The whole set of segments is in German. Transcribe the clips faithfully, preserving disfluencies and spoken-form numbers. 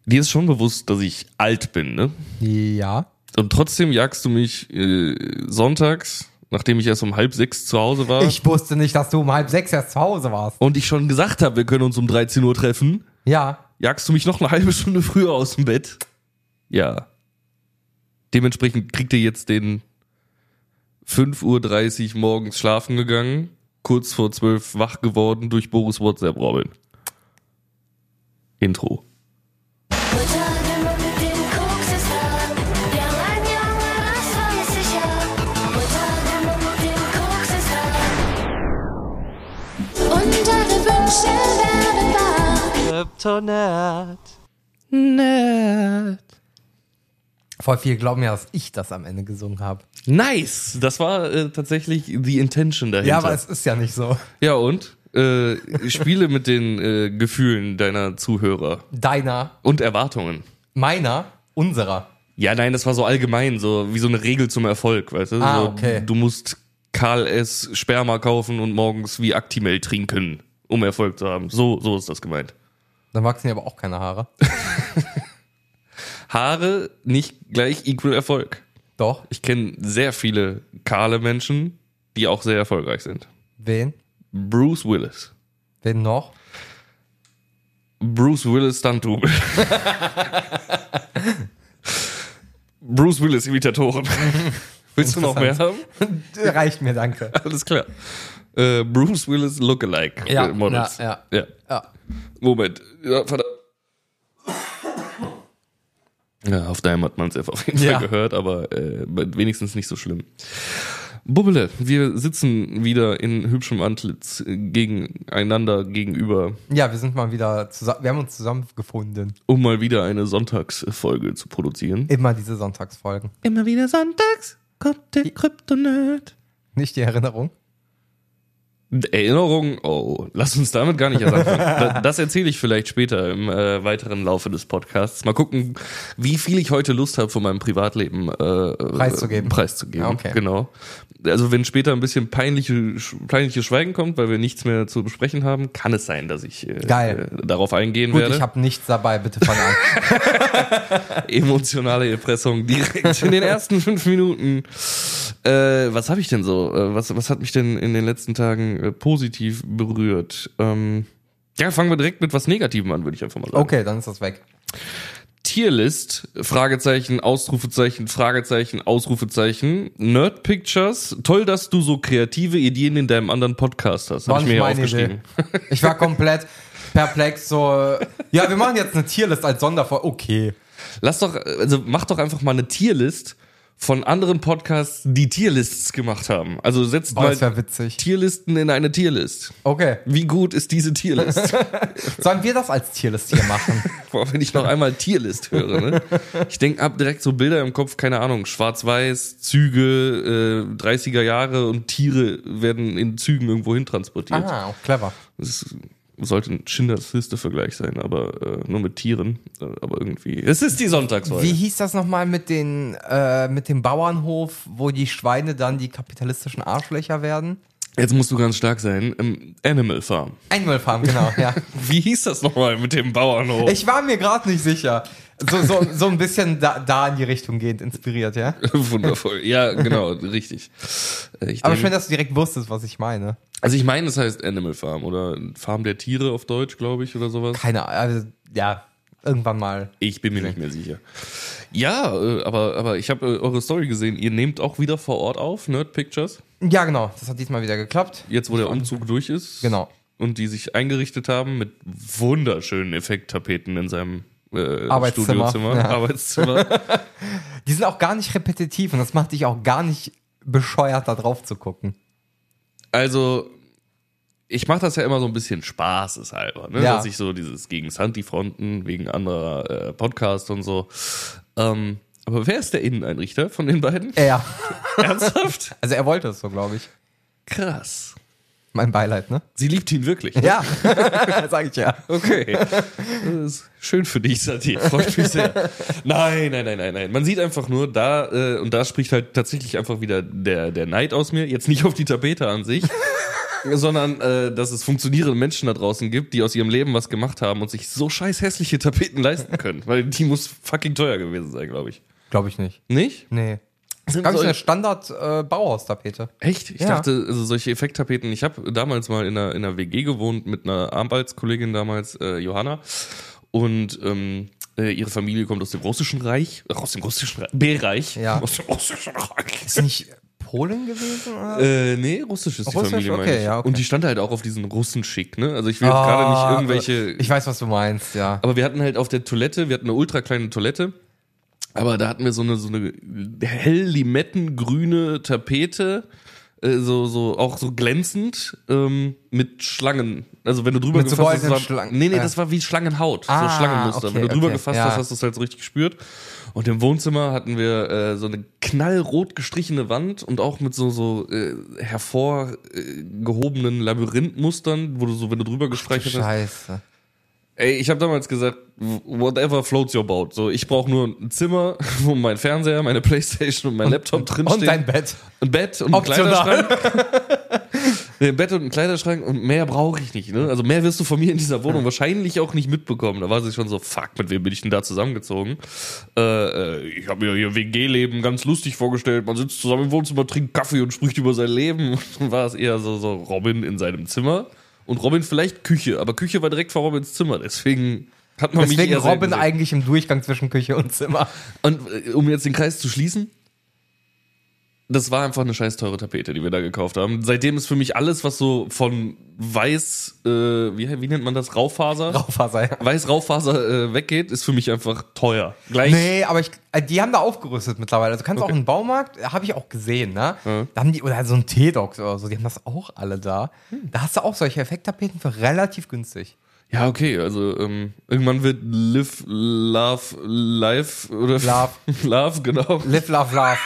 dir ist schon bewusst, dass ich alt bin, ne? Ja. Und trotzdem jagst du mich äh, sonntags, nachdem ich erst um halb sechs zu Hause war. Ich wusste nicht, dass du um halb sechs erst zu Hause warst. Und ich schon gesagt habe, wir können uns um dreizehn Uhr treffen. Ja. Jagst du mich noch eine halbe Stunde früher aus dem Bett? Ja. Dementsprechend kriegt ihr jetzt den fünf Uhr dreißig morgens schlafen gegangen, kurz vor zwölf wach geworden durch Boris WhatsApp, Robin. Intro. Kryptonat. Nerd. Voll viele glauben ja, dass ich das am Ende gesungen habe. Nice! Das war äh, tatsächlich die Intention dahinter. Ja, aber es ist ja nicht so. Ja, und? Äh, spiele mit den äh, Gefühlen deiner Zuhörer. Deiner, Und Erwartungen. meiner, unserer. Ja, nein, das war so allgemein, so wie so eine Regel zum Erfolg, weißt du? Ah, so, okay. Du musst Karl S. Sperma kaufen und morgens wie Actimel trinken, um Erfolg zu haben. So, so ist das gemeint. Dann wachsen ja aber auch keine Haare. Haare nicht gleich equal Erfolg. Doch. Ich kenne sehr viele kahle Menschen, die auch sehr erfolgreich sind. Wen? Bruce Willis. Wen noch? Bruce Willis Stunt-Double. Bruce Willis Imitatoren. Willst du noch mehr haben? Reicht mir, danke. Alles klar. Äh, Bruce Willis Lookalike Ja, äh, Models. ja, ja. Ja. Moment. Ja, verdammt. Ja, auf deinem hat man es auf jeden Ja. Fall gehört, aber äh, wenigstens nicht so schlimm. Bubbele, wir sitzen wieder in hübschem Antlitz äh, gegeneinander gegenüber, Ja, wir sind mal wieder zusammen, wir haben uns zusammengefunden. um mal wieder eine Sonntagsfolge zu produzieren. Immer diese Sonntagsfolgen. Immer wieder sonntags kommt der Kryptonat. Nicht die Erinnerung? Erinnerung, oh, lass uns damit gar nicht erst anfangen. Da- Das erzähle ich vielleicht später im äh, weiteren Laufe des Podcasts. Mal gucken, wie viel ich heute Lust habe, von meinem Privatleben äh, Preiszugeben. Preiszugeben. Ja, okay. Genau. Also wenn später ein bisschen peinliche, peinliches Schweigen kommt, weil wir nichts mehr zu besprechen haben, kann es sein, dass ich äh, Geil. äh, darauf eingehen Gut, werde. ich habe nichts dabei, bitte fang an. Emotionale Erpressung direkt in den ersten fünf Minuten. Äh, was habe ich denn so? Äh, was, was hat mich denn in den letzten Tagen äh, positiv berührt? Ähm, ja, fangen wir direkt mit was Negativem an, würde ich einfach mal sagen. Okay, dann ist das weg. Tierlist, Fragezeichen, Ausrufezeichen, Fragezeichen, Ausrufezeichen. Nerd Pictures, toll, dass du so kreative Ideen in deinem anderen Podcast hast. Habe ich mir hier aufgeschrieben. Idee. Ich war komplett perplex, so, ja, wir machen jetzt eine Tierlist als Sonderfolge. Okay. Lass doch, also mach doch einfach mal eine Tierlist von anderen Podcasts, die Tierlists gemacht haben. Also setzt Boah, mal das wäre witzig. Tierlisten in eine Tierlist. Okay. Wie gut ist diese Tierlist? Sollen wir das als Tierlist hier machen? Boah, wenn ich noch einmal Tierlist höre, ne? Ich denke, hab direkt so Bilder im Kopf, keine Ahnung, schwarz-weiß, Züge, äh, dreißiger Jahre und Tiere werden in Zügen irgendwo hin transportiert. Ah, clever. Das ist, sollte ein Schindlers Liste-Vergleich sein, aber äh, nur mit Tieren. Äh, Aber irgendwie. Es ist die Sonntagsfolge. Wie hieß das nochmal mit den äh, mit dem Bauernhof, wo die Schweine dann die kapitalistischen Arschlöcher werden? Jetzt musst du ganz stark sein. Ähm, Animal Farm. Animal Farm, genau, ja. Wie hieß das nochmal mit dem Bauernhof? Ich war mir gerade nicht sicher. So, so, so ein bisschen da, da in die Richtung gehend inspiriert, ja? Wundervoll. Ja, genau, richtig. Äh, Ich Aber denk- schön, dass du direkt wusstest, was ich meine. Also ich meine, es heißt Animal Farm oder Farm der Tiere auf Deutsch, glaube ich, oder sowas. Keine Ahnung, also, ja, irgendwann mal. Ich bin mir nicht mehr sicher. Ja, äh, aber, aber ich habe äh, eure Story gesehen. Ihr nehmt auch wieder vor Ort auf, Nerd Pictures. Ja, genau, das hat diesmal wieder geklappt. Jetzt, wo der Umzug durch ist. Genau. Und die sich eingerichtet haben mit wunderschönen Effekttapeten in seinem äh, Arbeitszimmer. Studiozimmer, Ja. Arbeitszimmer. Die sind auch gar nicht repetitiv und das macht dich auch gar nicht bescheuert, da drauf zu gucken. Also, ich mache das ja immer so ein bisschen spaßeshalber, ne? Ja. Dass ich so dieses gegen Santi-Fronten, wegen anderer äh, Podcasts und so. Ähm, aber wer ist der Inneneinrichter von den beiden? Er. Ernsthaft? Also er wollte es so, glaube ich. Krass. Mein Beileid, ne? Sie liebt ihn wirklich. Ne? Ja, sag ich ja. Okay. Das ist schön für dich, Santi. Freut mich sehr. Nein, nein, nein, nein, nein. Man sieht einfach nur da, äh, und da spricht halt tatsächlich einfach wieder der, der Neid aus mir. Jetzt nicht auf die Tapete an sich, sondern äh, dass es funktionierende Menschen da draußen gibt, die aus ihrem Leben was gemacht haben und sich so scheiß hässliche Tapeten leisten können. Weil die muss fucking teuer gewesen sein, glaube ich. Glaube ich nicht. Nicht? Nee. Das Das ist eine Standard-Bauhaustapete. Äh, Echt? Ich Ja. dachte, also solche Effekttapeten, ich habe damals mal in einer, in einer W G gewohnt mit einer Arbeitskollegin damals, äh, Johanna. Und ähm, äh, ihre Familie kommt aus dem Russischen Reich. Ach, aus dem Russischen Reich. B-Reich. Ja. Aus dem Russischen Reich. Ist nicht Polen gewesen? Oder? Äh, nee, russisch ist die Russisch? Familie, Okay, meine ich. ja, okay. Und die stand halt auch auf diesen Russenschick, ne? Also ich will jetzt Ah, gerade nicht irgendwelche... Ich weiß, was du meinst, ja. Aber wir hatten halt auf der Toilette, wir hatten eine ultra kleine Toilette, aber da hatten wir so eine, so eine hell limettengrüne Tapete, äh, so, so, auch so glänzend, ähm, mit Schlangen. Also wenn du drüber Mit so gefasst hast, das goldenen war, Schlangen. nee, nee, Ja. das war wie Schlangenhaut, Ah, so Schlangenmuster. okay, wenn du drüber okay, gefasst ja. hast, hast du es halt so richtig gespürt. Und im Wohnzimmer hatten wir äh, so eine knallrot gestrichene Wand und auch mit so, so äh, hervorgehobenen Labyrinthmustern, wo du so, wenn du drüber gestreichelt hast, Scheiße. ey, ich habe damals gesagt, whatever floats your boat. So, ich brauche nur ein Zimmer, wo mein Fernseher, meine Playstation und mein Laptop drinstehen. Und dein Bett. Ein Bett und ein Optional. Kleiderschrank. Nee, ein Bett und ein Kleiderschrank und mehr brauche ich nicht. Ne? Also mehr wirst du von mir in dieser Wohnung wahrscheinlich auch nicht mitbekommen. Da war sie schon so, fuck, mit wem bin ich denn da zusammengezogen? Äh, äh, ich habe mir hier W G-Leben ganz lustig vorgestellt. Man sitzt zusammen im Wohnzimmer, trinkt Kaffee und spricht über sein Leben. Und dann war es eher so, so Robin in seinem Zimmer. Und Robin vielleicht Küche, aber Küche war direkt vor Robins Zimmer, deswegen hat man mich Deswegen eher selten Robin gesehen. eigentlich im Durchgang zwischen Küche und Zimmer. Und äh, um jetzt den Kreis zu schließen, das war einfach eine scheiß teure Tapete, die wir da gekauft haben. Seitdem ist für mich alles, was so von weiß, äh, wie, wie nennt man das, Raufaser? Raufaser, ja. Weiß-Raufaser äh, weggeht, ist für mich einfach teuer. Gleich. Nee, aber ich, äh, die haben da aufgerüstet mittlerweile. Also du kannst Okay. auch in den Baumarkt, habe ich auch gesehen, ne? Ja. Da haben die, oder so ein T-Docs oder so, die haben das auch alle da. Da hast du auch solche Effekttapeten für relativ günstig. Ja, okay, also ähm, irgendwann wird Live, Love, Life oder Love. Love, genau. Live, love, love.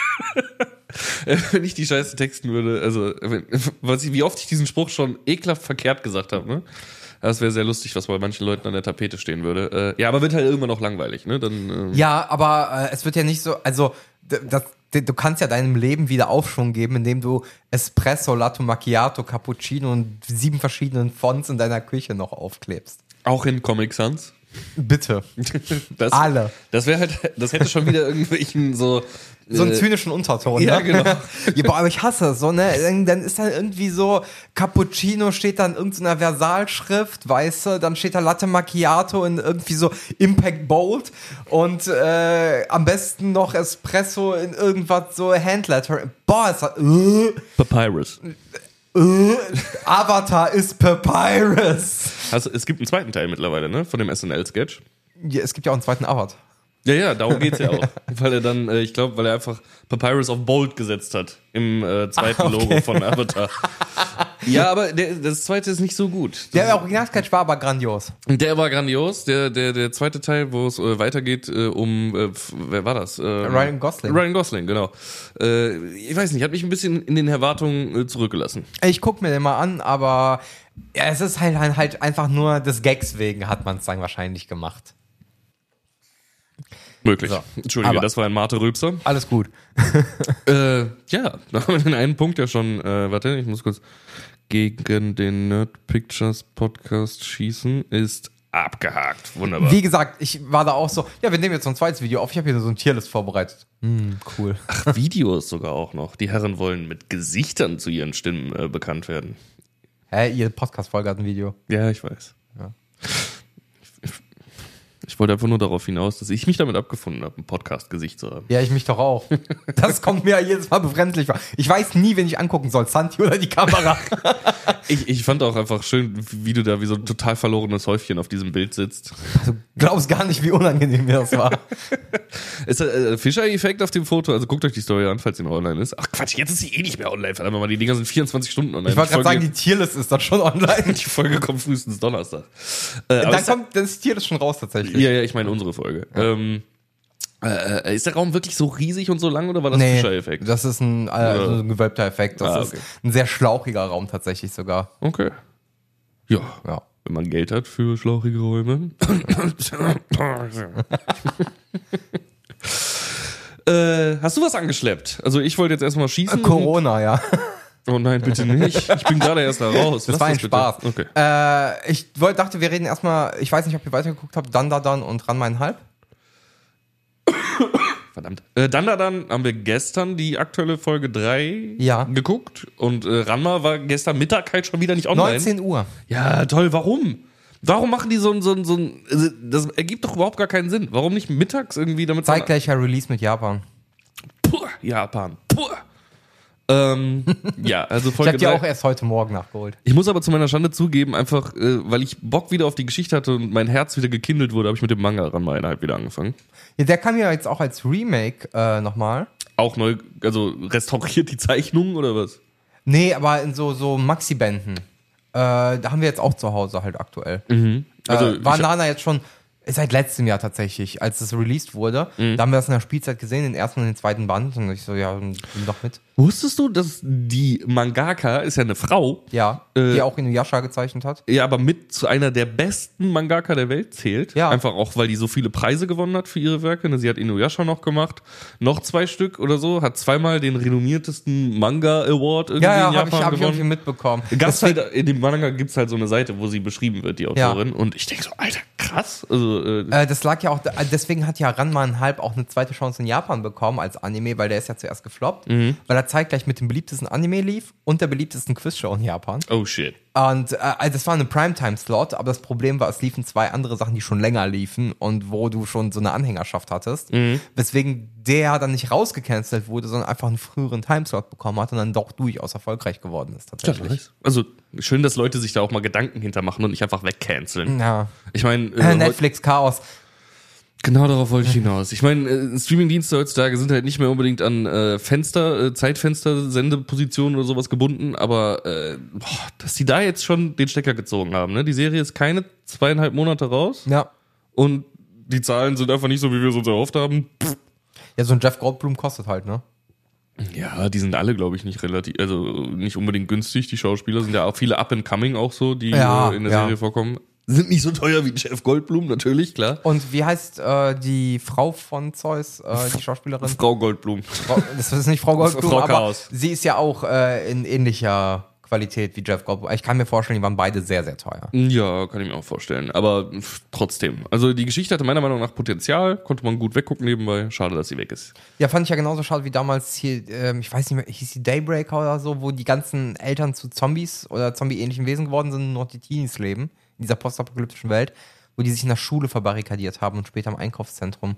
Wenn ich die Scheiße texten würde, also wenn- was ich, wie oft ich diesen Spruch schon ekelhaft verkehrt gesagt habe, ne? Das wäre sehr lustig, was bei manchen Leuten an der Tapete stehen würde. Äh, ja, aber wird halt irgendwann auch langweilig, ne? Dann ähm, Ja, aber äh, es wird ja nicht so, also d- das, d- du kannst ja deinem Leben wieder Aufschwung geben, indem du Espresso, Latte Macchiato, Cappuccino und sieben verschiedenen Fonts in deiner Küche noch aufklebst. auch in Comic Sans. Bitte. Das, Alle. Das wäre halt, das hätte schon wieder irgendwelchen so So einen äh, zynischen Unterton, ja, ne? genau. Ja, boah, aber ich hasse es so, ne? Dann, dann ist da irgendwie so, Cappuccino steht dann in irgendeiner Versalschrift, weißt du, dann steht da Latte Macchiato in irgendwie so Impact Bold und äh, am besten noch Espresso in irgendwas so Handletter. Boah, ist das, äh, Papyrus. äh, Avatar ist Papyrus. Also, es gibt einen zweiten Teil mittlerweile, ne? Von dem S N L-Sketch. Ja, es gibt ja auch einen zweiten Avatar. Ja, ja, darum geht's ja auch. Weil er dann, äh, ich glaube, weil er einfach Papyrus auf Bold gesetzt hat im äh, zweiten Ah, okay. Logo von Avatar. Ja, aber der, das zweite ist nicht so gut. Der Originalsketch war aber grandios. Der war grandios. Der, der, der zweite Teil, wo es äh, weitergeht, äh, um, äh, f- wer war das? Ähm, Ryan Gosling. Ryan Gosling, genau. Äh, ich weiß nicht, hat mich ein bisschen in den Erwartungen äh, zurückgelassen. Ich guck mir den mal an, aber ja, es ist halt, halt einfach nur des Gags wegen hat man es dann wahrscheinlich gemacht. Möglich. So. Entschuldige, Aber- das war ein Mate-Rülpser. Alles gut. Äh, ja, da haben wir den einen Punkt ja schon, äh, warte, ich muss kurz gegen den Nerd Pictures Podcast schießen, ist abgehakt. Wunderbar. Wie gesagt, ich war da auch so, ja, wir nehmen jetzt so ein zweites Video auf. Ich habe hier so ein Tierlist vorbereitet. Hm, cool. Ach, Videos sogar auch noch. Die Herren wollen mit Gesichtern zu ihren Stimmen äh, bekannt werden. Hä, ihre Podcast-Folge hat ein Video. Ja, ich weiß. Ja. Ich, ich wollte einfach nur darauf hinaus, dass ich mich damit abgefunden habe, ein Podcast-Gesicht zu haben. Ja, ich mich doch auch. Das kommt mir jedes Mal befremdlich vor. Ich weiß nie, wen ich angucken soll, Santi oder die Kamera. Ich, ich fand auch einfach schön, wie du da wie so ein total verlorenes Häufchen auf diesem Bild sitzt. Du glaubst gar nicht, wie unangenehm mir das war. Ist der äh, Fischer-Effekt auf dem Foto? Also guckt euch die Story an, falls sie noch online ist. Ach Quatsch, jetzt ist sie eh nicht mehr online. Verdammt mal, die Dinger sind vierundzwanzig Stunden online. Ich wollte gerade Folge- sagen, die Tierlist ist dann schon online. die Folge kommt frühestens Donnerstag. Äh, aber Dann ist, kommt das Tierlist schon raus tatsächlich. ja, ja, ich meine unsere Folge. Ähm, äh, ist der Raum wirklich so riesig und so lang oder war das Nee, Fischer-Effekt? das ist ein, äh, Ja. so ein gewölbter Effekt. Das Ah, ist okay. ein sehr schlauchiger Raum tatsächlich sogar. Okay. Ja, Ja. wenn man Geld hat für schlauchige Räume. äh, hast du was angeschleppt? Also ich wollte jetzt erstmal schießen. Corona, ja. Oh nein, bitte nicht. Ich bin gerade erst da raus. Das Lass war ein bitte. Spaß. Okay. Äh, ich wollt, dachte, wir reden erstmal, ich weiß nicht, ob ihr weitergeguckt habt, Dann, da, dann und Ranma einhalb. Verdammt. Äh, dann, da, dann haben wir gestern die aktuelle Folge drei Ja. geguckt und äh, Ranma war gestern Mittag halt schon wieder nicht online. neunzehn Uhr. Ja, toll, warum? Warum machen die so ein, so ein, so ein, also das ergibt doch überhaupt gar keinen Sinn. Warum nicht mittags irgendwie damit man- Zeitgleicher Release mit Japan. Puh, Japan. Puh. Ähm, ja, also Ich Folge hab die drei. auch erst heute Morgen nachgeholt. Ich muss aber zu meiner Schande zugeben, einfach, äh, weil ich Bock wieder auf die Geschichte hatte und mein Herz wieder gekindelt wurde, habe ich mit dem Manga Ranma einhalb wieder angefangen. Ja, der kam ja jetzt auch als Remake äh, nochmal. Auch neu, also restauriert die Zeichnungen oder was? Nee, aber in so, so Maxi-Bänden. Äh, da haben wir jetzt auch zu Hause halt aktuell. Also äh, war ich- Nana jetzt schon seit letztem Jahr tatsächlich, als es released wurde. Mhm. Da haben wir das in der Spielzeit gesehen, den ersten und den zweiten Band. Und ich so, ja, nimm doch mit. Wusstest du, dass die Mangaka ist ja eine Frau, Ja, Äh, die auch Inuyasha gezeichnet hat. ja, aber mit zu einer der besten Mangaka der Welt zählt. Ja. Einfach auch, weil die so viele Preise gewonnen hat für ihre Werke. Ne, Sie hat Inuyasha noch gemacht, noch zwei Stück oder so, hat zweimal den renommiertesten Manga Award irgendwie Ja, ja, in habe ich, Japan hab ich irgendwie gewonnen. mitbekommen. Gab's halt, in dem Manga gibt's halt so eine Seite, wo sie beschrieben wird, die Ja. Autorin. Und ich denke so, Alter, krass. Also, äh, Äh, das lag ja auch, deswegen hat ja Ranma einhalb auch eine zweite Chance in Japan bekommen als Anime, weil der ist ja zuerst gefloppt, Mhm. weil er zeitgleich mit dem beliebtesten Anime lief und der beliebtesten Quizshow in Japan. oh shit. Und äh, also das war eine Primetime-Slot, aber das Problem war, es liefen zwei andere Sachen, die schon länger liefen und wo du schon so eine Anhängerschaft hattest, weswegen der dann nicht rausgecancelt wurde, sondern einfach einen früheren Timeslot bekommen hat und dann doch durchaus erfolgreich geworden ist tatsächlich. Also, schön, dass Leute sich da auch mal Gedanken hintermachen und nicht einfach wegcanceln. Ja. Ich meine, Äh, äh, Netflix Chaos. genau darauf wollte ich hinaus. Ich meine, äh, Streamingdienste heutzutage sind halt nicht mehr unbedingt an äh, Fenster, äh, Zeitfenster, Sendepositionen oder sowas gebunden, aber äh, boah, dass die da jetzt schon den Stecker gezogen haben. Ne? Die Serie ist keine zweieinhalb Monate raus Ja. und die Zahlen sind einfach nicht so, wie wir es uns erhofft haben. Pff. Ja, so ein Jeff Goldblum kostet halt, ne? Ja, die sind alle, glaube ich, nicht relativ, also nicht unbedingt günstig. Die Schauspieler sind ja auch viele up and coming auch so, die Ja, äh, in der ja. Serie vorkommen. Sind nicht so teuer wie Jeff Goldblum, natürlich, klar. Und wie heißt äh, die Frau von Zeus, äh, die Schauspielerin? Frau Goldblum. Frau, das ist nicht Frau Goldblum, Frau aber Chaos. sie ist ja auch äh, in ähnlicher Qualität wie Jeff Goldblum. Ich kann mir vorstellen, die waren beide sehr, sehr teuer. Ja, kann ich mir auch vorstellen. Aber pff, trotzdem. Also die Geschichte hatte meiner Meinung nach Potenzial, konnte man gut weggucken nebenbei. Schade, dass sie weg ist. Ja, fand ich ja genauso schade wie damals hier, ähm, ich weiß nicht mehr, hieß die Daybreaker oder so, wo die ganzen Eltern zu Zombies oder Zombie-ähnlichen Wesen geworden sind und noch die Teenies leben, in dieser postapokalyptischen Welt, wo die sich in der Schule verbarrikadiert haben und später im Einkaufszentrum.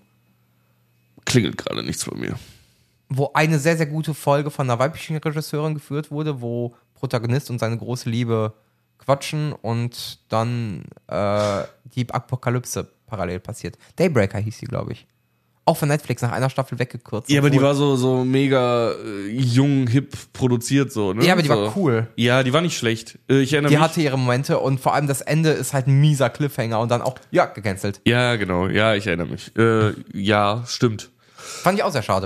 Klingelt gerade nichts von mir. Wo eine sehr, sehr gute Folge von einer weiblichen Regisseurin geführt wurde, wo Protagonist und seine große Liebe quatschen und dann äh, die Apokalypse parallel passiert. Daybreaker hieß sie, glaube ich. Auch von Netflix nach einer Staffel weggekürzt. Ja, aber die obwohl- war so, so mega äh, jung, hip produziert so, ne? Ja, aber die so. war cool. Ja, die war nicht schlecht. Äh, Ich erinnere Die mich. hatte ihre Momente und vor allem das Ende ist halt ein mieser Cliffhanger und dann auch, ja, gecancelt. Ja, genau. Ja, ich erinnere mich. Äh, ja, stimmt. Fand ich auch sehr schade.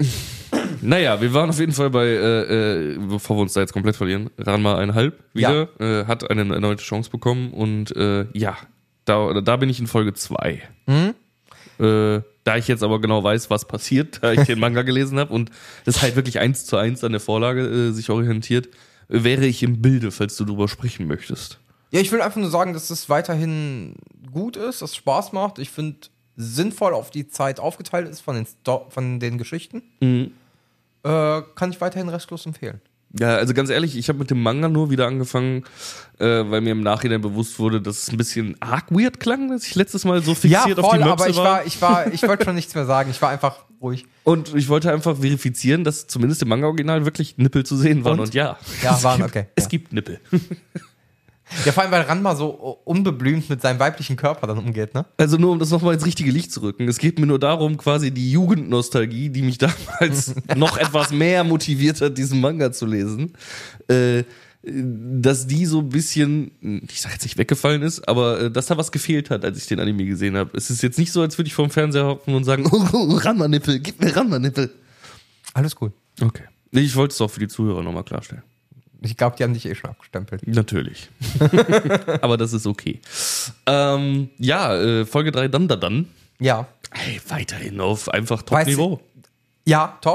Naja, wir waren auf jeden Fall bei, äh, äh, bevor wir uns da jetzt komplett verlieren, Ranma einhalb wieder, äh, hat eine erneute Chance bekommen und äh, ja, da, da bin ich in Folge zwei. Mhm. Äh, da ich jetzt aber genau weiß, was passiert, da ich den Manga gelesen habe und das halt wirklich eins zu eins an der Vorlage äh, sich orientiert, äh, wäre ich im Bilde, falls du drüber sprechen möchtest. Ja, ich will einfach nur sagen, dass es weiterhin gut ist, dass es Spaß macht. Ich finde, sinnvoll auf die Zeit aufgeteilt ist von den, Sto von den Geschichten. Mhm. Äh, kann ich weiterhin restlos empfehlen. Ja, also ganz ehrlich, ich habe mit dem Manga nur wieder angefangen, äh, weil mir im Nachhinein bewusst wurde, dass es ein bisschen arg weird klang, dass ich letztes Mal so fixiert auf die Möpse aber ich war. war, ich war, ich wollte schon nichts mehr sagen. Ich war einfach ruhig. Und ich wollte einfach verifizieren, dass zumindest im Manga-Original wirklich Nippel zu sehen waren. Und? Und, ja, Ja, es waren, gibt, okay. Es Ja. gibt Nippel. Ja, vor allem, weil Ranma so unbeblümt mit seinem weiblichen Körper dann umgeht, ne? Also nur, um das nochmal ins richtige Licht zu rücken. Es geht mir nur darum, quasi die Jugendnostalgie, die mich damals noch etwas mehr motiviert hat, diesen Manga zu lesen, äh, dass die so ein bisschen, ich sag jetzt nicht weggefallen ist, aber äh, dass da was gefehlt hat, als ich den Anime gesehen habe. Es ist jetzt nicht so, als würde ich vorm Fernseher hocken und sagen, oh, oh, Ranma-Nippel, gib mir Ranma-Nippel. Alles gut. Okay. Ich wollte es auch für die Zuhörer nochmal klarstellen. Ich glaube, die haben dich eh schon abgestempelt. Natürlich. Aber das ist okay. Ähm, ja, äh, Folge drei, dann, da, dann. Ja. Hey, weiterhin auf einfach Weißt Top-Niveau. Ja, top.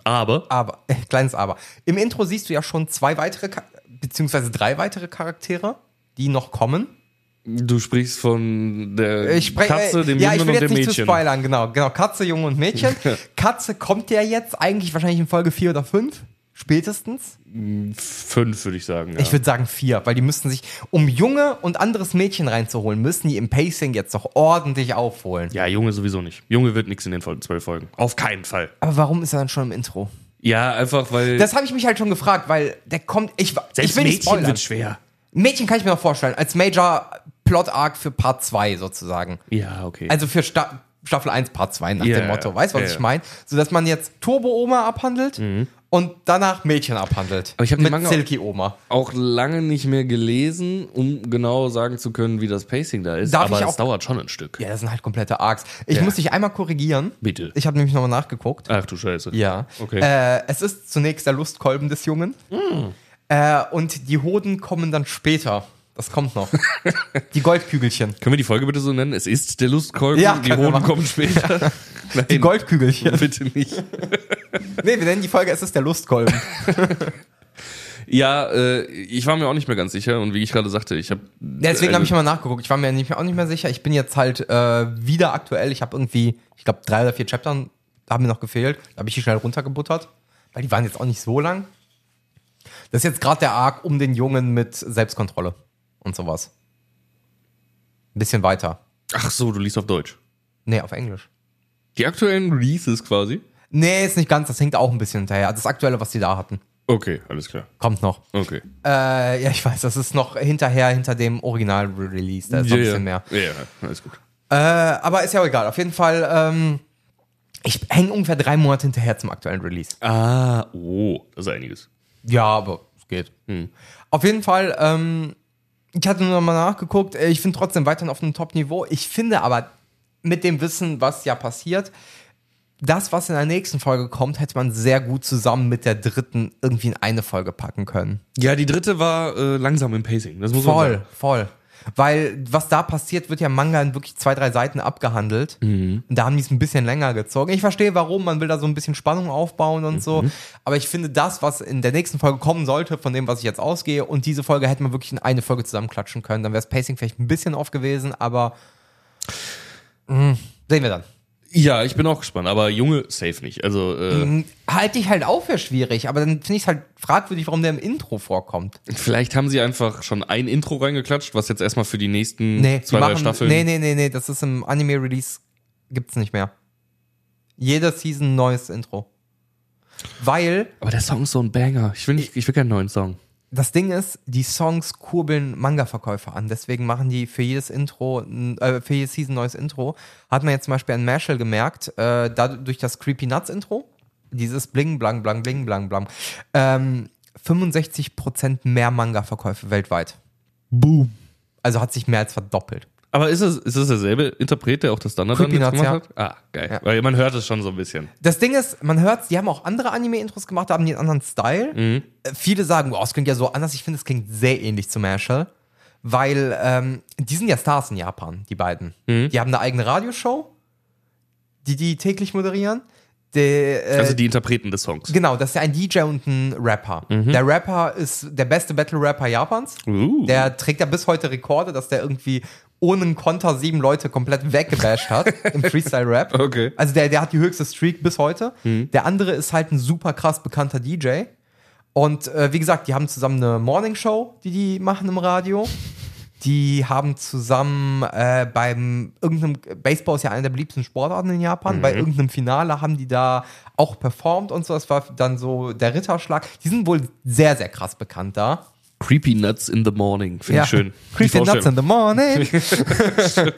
Aber. Aber, äh, kleines Aber. Im Intro siehst du ja schon zwei weitere, beziehungsweise drei weitere Charaktere, die noch kommen. Du sprichst von der Ich sprech, Katze, dem ja, Jungen ich will und jetzt dem nicht Mädchen. zu spoilern, genau, genau. Katze, Junge und Mädchen. Katze kommt ja jetzt eigentlich wahrscheinlich in Folge vier oder fünf. Spätestens. Fünf, würde ich sagen. Ja. Ich würde sagen vier, weil die müssten sich, um Junge und anderes Mädchen reinzuholen, müssen die im Pacing jetzt doch ordentlich aufholen. ja, Junge sowieso nicht. Junge wird nichts in den Folgen, zwölf Folgen. Auf keinen Fall. Aber warum ist er dann schon im Intro? Ja, einfach weil. Das habe ich mich halt schon gefragt, weil der kommt, ich, selbst ich will nicht Mädchen spoilern. wird schwer. Mädchen kann ich mir noch vorstellen, als Major Plot Arc für Part zwei sozusagen. Ja, okay. Also für Sta- Staffel eins, Part zwei nach Ja, dem Motto. Weißt du, was ja, ich meine? So dass man jetzt Turbo-Oma abhandelt und danach Mädchen abhandelt. Aber ich hab den mit Manga- Silky-Oma. auch lange nicht mehr gelesen, um genau sagen zu können, wie das Pacing da ist. Darf aber ich es auch- dauert schon ein Stück. Ja, das sind halt komplette Arcs. Ich Ja. muss dich einmal korrigieren. Bitte. Ich habe nämlich nochmal nachgeguckt. Ach du Scheiße. Ja. Okay. Äh, es ist zunächst der Lustkolben des Jungen. Äh, und die Hoden kommen dann später. Das kommt noch. Die Goldkügelchen. Können wir die Folge bitte so nennen? Es ist der Lustkolben, Ja, die können wir Hoden machen. kommen später. Nein, Die Goldkügelchen. bitte nicht. Nee, wir nennen die Folge, es ist der Lustkolben. Ja, äh, ich war mir auch nicht mehr ganz sicher und wie ich gerade sagte, ich habe Ja, deswegen habe ich mal nachgeguckt. Ich war mir nicht mehr, auch nicht mehr sicher. Ich bin jetzt halt äh, wieder aktuell. Ich habe irgendwie, ich glaube, drei oder vier Chapter haben mir noch gefehlt. Da habe ich die schnell runtergebuttert, weil die waren jetzt auch nicht so lang. Das ist jetzt gerade der Arc um den Jungen mit Selbstkontrolle und sowas. Ein bisschen weiter. Ach so, du liest auf Deutsch. Nee, auf Englisch. Die aktuellen Releases quasi? Nee, ist nicht ganz. Das hängt auch ein bisschen hinterher. Das Aktuelle, was die da hatten. Okay, alles klar. Kommt noch. Okay. Äh, ja, ich weiß, das ist noch hinterher, hinter dem Original-Release. Da ist noch ein bisschen mehr. Ja, ja, alles gut. Äh, aber ist ja auch egal. Auf jeden Fall, ähm, ich hänge ungefähr drei Monate hinterher zum aktuellen Release. Ah, oh, das ist einiges. Ja, aber es geht. Auf jeden Fall, ähm, ich hatte nur noch mal nachgeguckt. Ich finde trotzdem weiterhin auf einem Top-Niveau. Ich finde aber mit dem Wissen, was ja passiert, das, was in der nächsten Folge kommt, hätte man sehr gut zusammen mit der dritten irgendwie in eine Folge packen können. Ja, die dritte war äh, langsam im Pacing. Das muss man Voll, sagen. voll. Weil was da passiert, wird ja im Manga in wirklich zwei, drei Seiten abgehandelt. Und da haben die es ein bisschen länger gezogen. Ich verstehe, warum. Man will da so ein bisschen Spannung aufbauen und so. Aber ich finde, das, was in der nächsten Folge kommen sollte, von dem, was ich jetzt ausgehe, und diese Folge hätte man wirklich in eine Folge zusammenklatschen können. Dann wäre das Pacing vielleicht ein bisschen off gewesen, aber mh, sehen wir dann. Ja, ich bin auch gespannt, aber Junge, safe nicht. Also, äh, Halte ich halt auch für schwierig, aber dann finde ich es halt fragwürdig, warum der im Intro vorkommt. vielleicht haben sie einfach schon ein Intro reingeklatscht, was jetzt erstmal für die nächsten Nee, die zwei, drei machen, Staffeln. nee, nee, nee, nee, das ist im Anime-Release, gibt's nicht mehr. Jede Season ein neues Intro. Weil Aber der Song ist so ein Banger. Ich will, nicht, ich will keinen neuen Song. das Ding ist, die Songs kurbeln Manga-Verkäufer an. Deswegen machen die für jedes Intro, äh, für jede Season ein neues Intro. Hat man jetzt zum Beispiel an Mashal gemerkt, äh, dadurch das Creepy Nuts Intro, dieses Bling, Blang, Blang, Bling, Blang, Blang, ähm, fünfundsechzig Prozent mehr Manga-Verkäufe weltweit. Boom. Also hat sich mehr als verdoppelt. Aber ist es, ist es derselbe Interpret, der auch das Standard Creepy dann jetzt Nuts, gemacht hat? Ah, geil. Ja. Weil man hört es schon so ein bisschen. Das Ding ist, man hört, die haben auch andere Anime-Intros gemacht, da haben die einen anderen Style. Mhm. Äh, Viele sagen, wow, es klingt ja so anders. Ich finde, es klingt sehr ähnlich zu Mashal, weil ähm, die sind ja Stars in Japan, die beiden. Mhm. Die haben eine eigene Radioshow, die die täglich moderieren. Der, äh, Also die Interpreten des Songs. genau, das ist ja ein D J und ein Rapper. Der Rapper ist der beste Battle-Rapper Japans. Uh. Der trägt ja bis heute Rekorde, dass der irgendwie ohne einen Konter sieben Leute komplett weggebasht hat im Freestyle-Rap. Okay. Also der, der hat die höchste Streak bis heute. Der andere ist halt ein super krass bekannter D J. Und äh, wie gesagt, die haben zusammen eine Morning-Show, die die machen im Radio. Die haben zusammen äh, beim irgendeinem, Baseball ist ja einer der beliebtesten Sportarten in Japan, bei irgendeinem Finale haben die da auch performt und so. Das war dann so der Ritterschlag. Die sind wohl sehr, sehr krass bekannt da. Creepy Nuts in the Morning. Finde ich schön. Creepy Die Nuts in Vorstellung. the morning.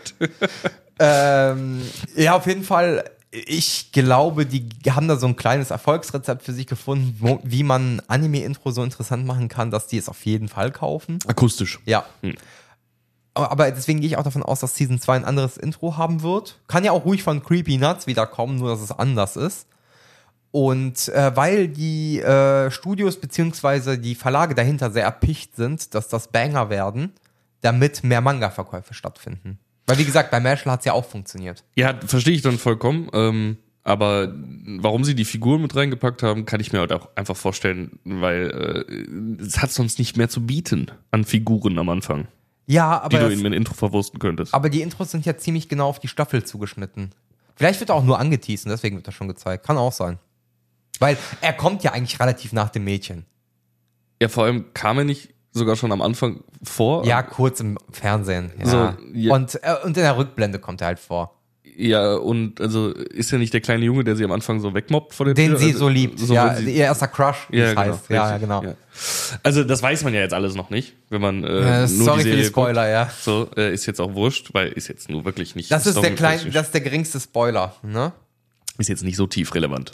ähm, ja, auf jeden Fall. Ich glaube, die haben da so ein kleines Erfolgsrezept für sich gefunden, wo, wie man ein Anime-Intro so interessant machen kann, dass die es auf jeden Fall kaufen. Akustisch. Ja. Aber aber deswegen gehe ich auch davon aus, dass Season zwei ein anderes Intro haben wird. Kann ja auch ruhig von Creepy Nuts wiederkommen, nur dass es anders ist. Und äh, weil die äh, Studios beziehungsweise die Verlage dahinter sehr erpicht sind, dass das Banger werden, damit mehr Manga-Verkäufe stattfinden. Weil wie gesagt, bei Mashal hat es ja auch funktioniert. Ja, verstehe ich dann vollkommen. Ähm, Aber warum sie die Figuren mit reingepackt haben, kann ich mir halt auch einfach vorstellen, weil äh, es hat sonst nicht mehr zu bieten an Figuren am Anfang, Ja, aber, die du das, in ein Intro verwursten könntest. aber die Intros sind ja ziemlich genau auf die Staffel zugeschnitten. Vielleicht wird er auch nur angeteased und deswegen wird er schon gezeigt. Kann auch sein. Weil er kommt ja eigentlich relativ nach dem Mädchen. Ja, vor allem kam er nicht sogar schon am Anfang vor. Ja, kurz im Fernsehen. Ja. So, ja. Und, äh, und in der Rückblende kommt er halt vor. Ja, und also ist ja nicht der kleine Junge, der sie am Anfang so wegmobbt vor der Den Tür. sie also, so liebt. So, ja, sie, ihr erster Crush, wie ja, es genau, heißt. Ja, ja, richtig, genau. ja. Also das weiß man ja jetzt alles noch nicht, wenn man äh, Äh, nur sorry die Serie für die Spoiler, guckt. ja. So, äh, ist jetzt auch wurscht, weil ist jetzt nur wirklich nicht Das ist der kleine, storytechnisch- das ist der geringste Spoiler, ne? ist jetzt nicht so tief relevant.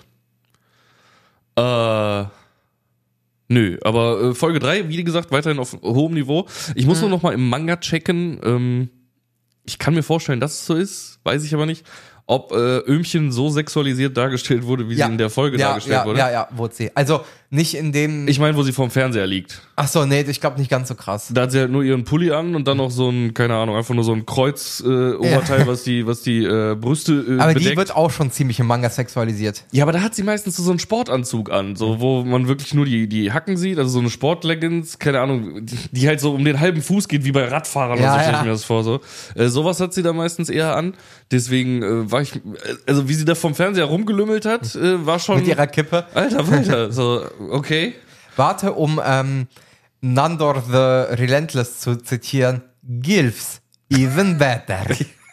Äh, nö, aber äh, Folge drei, wie gesagt, weiterhin auf hohem Niveau. Ich muss Mhm. nur noch mal im Manga checken. Ähm, ich kann mir vorstellen, dass es so ist, weiß ich aber nicht, ob äh, Öhmchen so sexualisiert dargestellt wurde, wie Ja. sie in der Folge ja, dargestellt ja, wurde. Ja, ja, wurde sie. Also nicht in dem. Ich meine, wo sie vorm Fernseher liegt. Ach so, nee, ich glaube nicht ganz so krass. Da hat sie halt nur ihren Pulli an und dann noch so ein, keine Ahnung, einfach nur so ein Kreuz-Oberteil, äh, Oberteil, Ja. was die, was die äh, Brüste äh, Aber bedeckt. die wird auch schon ziemlich im Manga sexualisiert. Ja, aber da hat sie meistens so einen Sportanzug an, so wo man wirklich nur die die Hacken sieht, also so eine Sportleggings, keine Ahnung, die, die halt so um den halben Fuß geht, wie bei Radfahrern Ja, oder so, stelle ja. ich mir das vor so. Äh, sowas hat sie da meistens eher an. Deswegen äh, war ich, äh, also wie sie da vom Fernseher rumgelümmelt hat, äh, war schon Mit ihrer Kippe. Alter, weiter, so okay. Warte, um ähm, Nandor the Relentless zu zitieren. Gilfs, even better.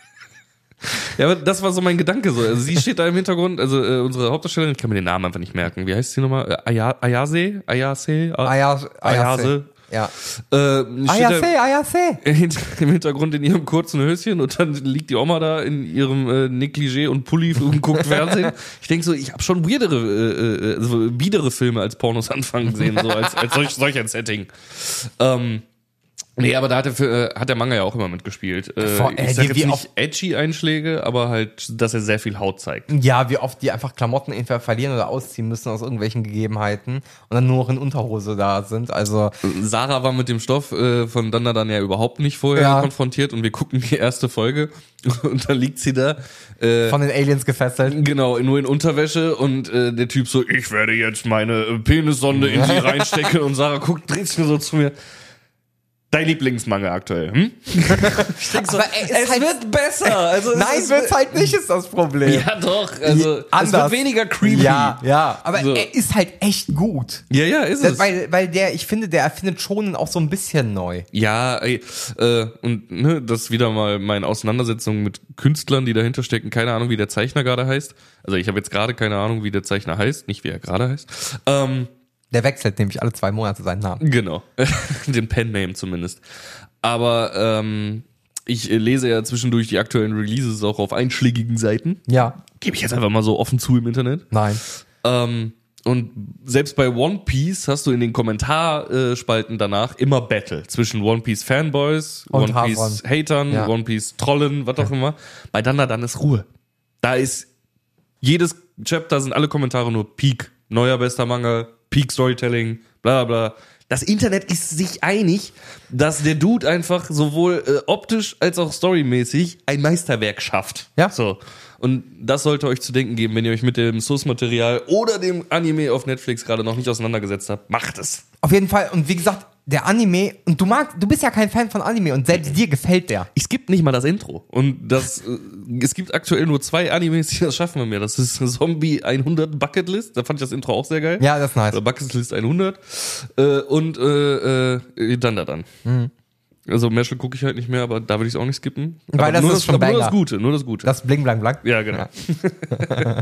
Ja, aber das war so mein Gedanke so. Also sie steht da im Hintergrund, also äh, unsere Hauptdarstellerin, ich kann mir den Namen einfach nicht merken. Wie heißt sie nochmal? Äh, Aya- Ayase? Ayase? Ayase. Ayase. Ja. Äh, steht Ayase, da Ayase. im Hintergrund in ihrem kurzen Höschen und dann liegt die Oma da in ihrem äh, Negligé und Pulli und guckt Fernsehen. Ich denke so, ich habe schon weirdere, äh, äh, also biedere Filme als Pornos anfangen gesehen, so als, als solch, solch ein Setting. Ähm, Nee, aber da hat der, äh, hat der Manga ja auch immer mitgespielt. Äh, Vor- äh, ich sag die- jetzt wie nicht oft- edgy Einschläge, aber halt, dass er sehr viel Haut zeigt. Ja, wie oft die einfach Klamotten entweder verlieren oder ausziehen müssen aus irgendwelchen Gegebenheiten und dann nur noch in Unterhose da sind. Also Sarah war mit dem Stoff äh, von Danda dann ja überhaupt nicht vorher Ja. konfrontiert und wir gucken die erste Folge und dann liegt sie da. Äh, von den Aliens gefesselt. Genau, nur in Unterwäsche und äh, der Typ so, ich werde jetzt meine äh, Penissonde in sie reinstecken und Sarah guckt, dreht sich nur so zu mir. Dein Lieblingsmanga aktuell, hm? Ich denk so, Aber er ist es halt- wird besser. Also es Nein, ist- wird's halt nicht, ist das Problem. Ja doch, also es Anders. wird weniger creepy. Ja, ja. Aber So. er ist halt echt gut. ja, ja ist Das, es. weil, weil der, ich finde, der erfindet schon auch so ein bisschen neu. Ja, ey, äh, und ne, das wieder mal meine Auseinandersetzung mit Künstlern, die dahinter stecken. Keine Ahnung, wie der Zeichner gerade heißt. Also ich habe jetzt gerade keine Ahnung, wie der Zeichner heißt, nicht wie er gerade heißt. Ähm, Der wechselt nämlich alle zwei Monate seinen Namen. genau, den Pen-Name zumindest. Aber ähm, ich äh, lese ja zwischendurch die aktuellen Releases auch auf einschlägigen Seiten. Ja. Gebe ich jetzt einfach mal so offen zu im Internet. Nein. Ähm, und selbst bei One Piece hast du in den Kommentarspalten danach immer Battle zwischen One Piece Fanboys, Und One Piece Hatern, Ja. One Piece Trollen, was auch immer. Bei Danda dann ist Ruhe. Da ist jedes Chapter sind alle Kommentare nur Peak, neuer bester Manga, Peak Storytelling, bla bla. Das Internet ist sich einig, dass der Dude einfach sowohl äh, optisch als auch storymäßig ein Meisterwerk schafft. Ja. So. Und das sollte euch zu denken geben, wenn ihr euch mit dem Source-Material oder dem Anime auf Netflix gerade noch nicht auseinandergesetzt habt. Macht es. Auf jeden Fall. Und wie gesagt, der Anime, und du magst, du bist ja kein Fan von Anime und selbst dir gefällt der. Es gibt nicht mal das Intro. Und das, äh, es gibt aktuell nur zwei Animes, die das schaffen bei mir. Das ist Zombie hundert Bucketlist. Da fand ich das Intro auch sehr geil. Ja, das ist nice. Oder Bucketlist hundert. Äh, und äh, äh, dann da dann. Mhm. Also Mashal gucke ich halt nicht mehr, aber da würde ich es auch nicht skippen. Weil aber das nur, ist schon aber nur Banger. das Gute, nur das Gute. Das Bling Blang Blang. Ja, genau. Ja,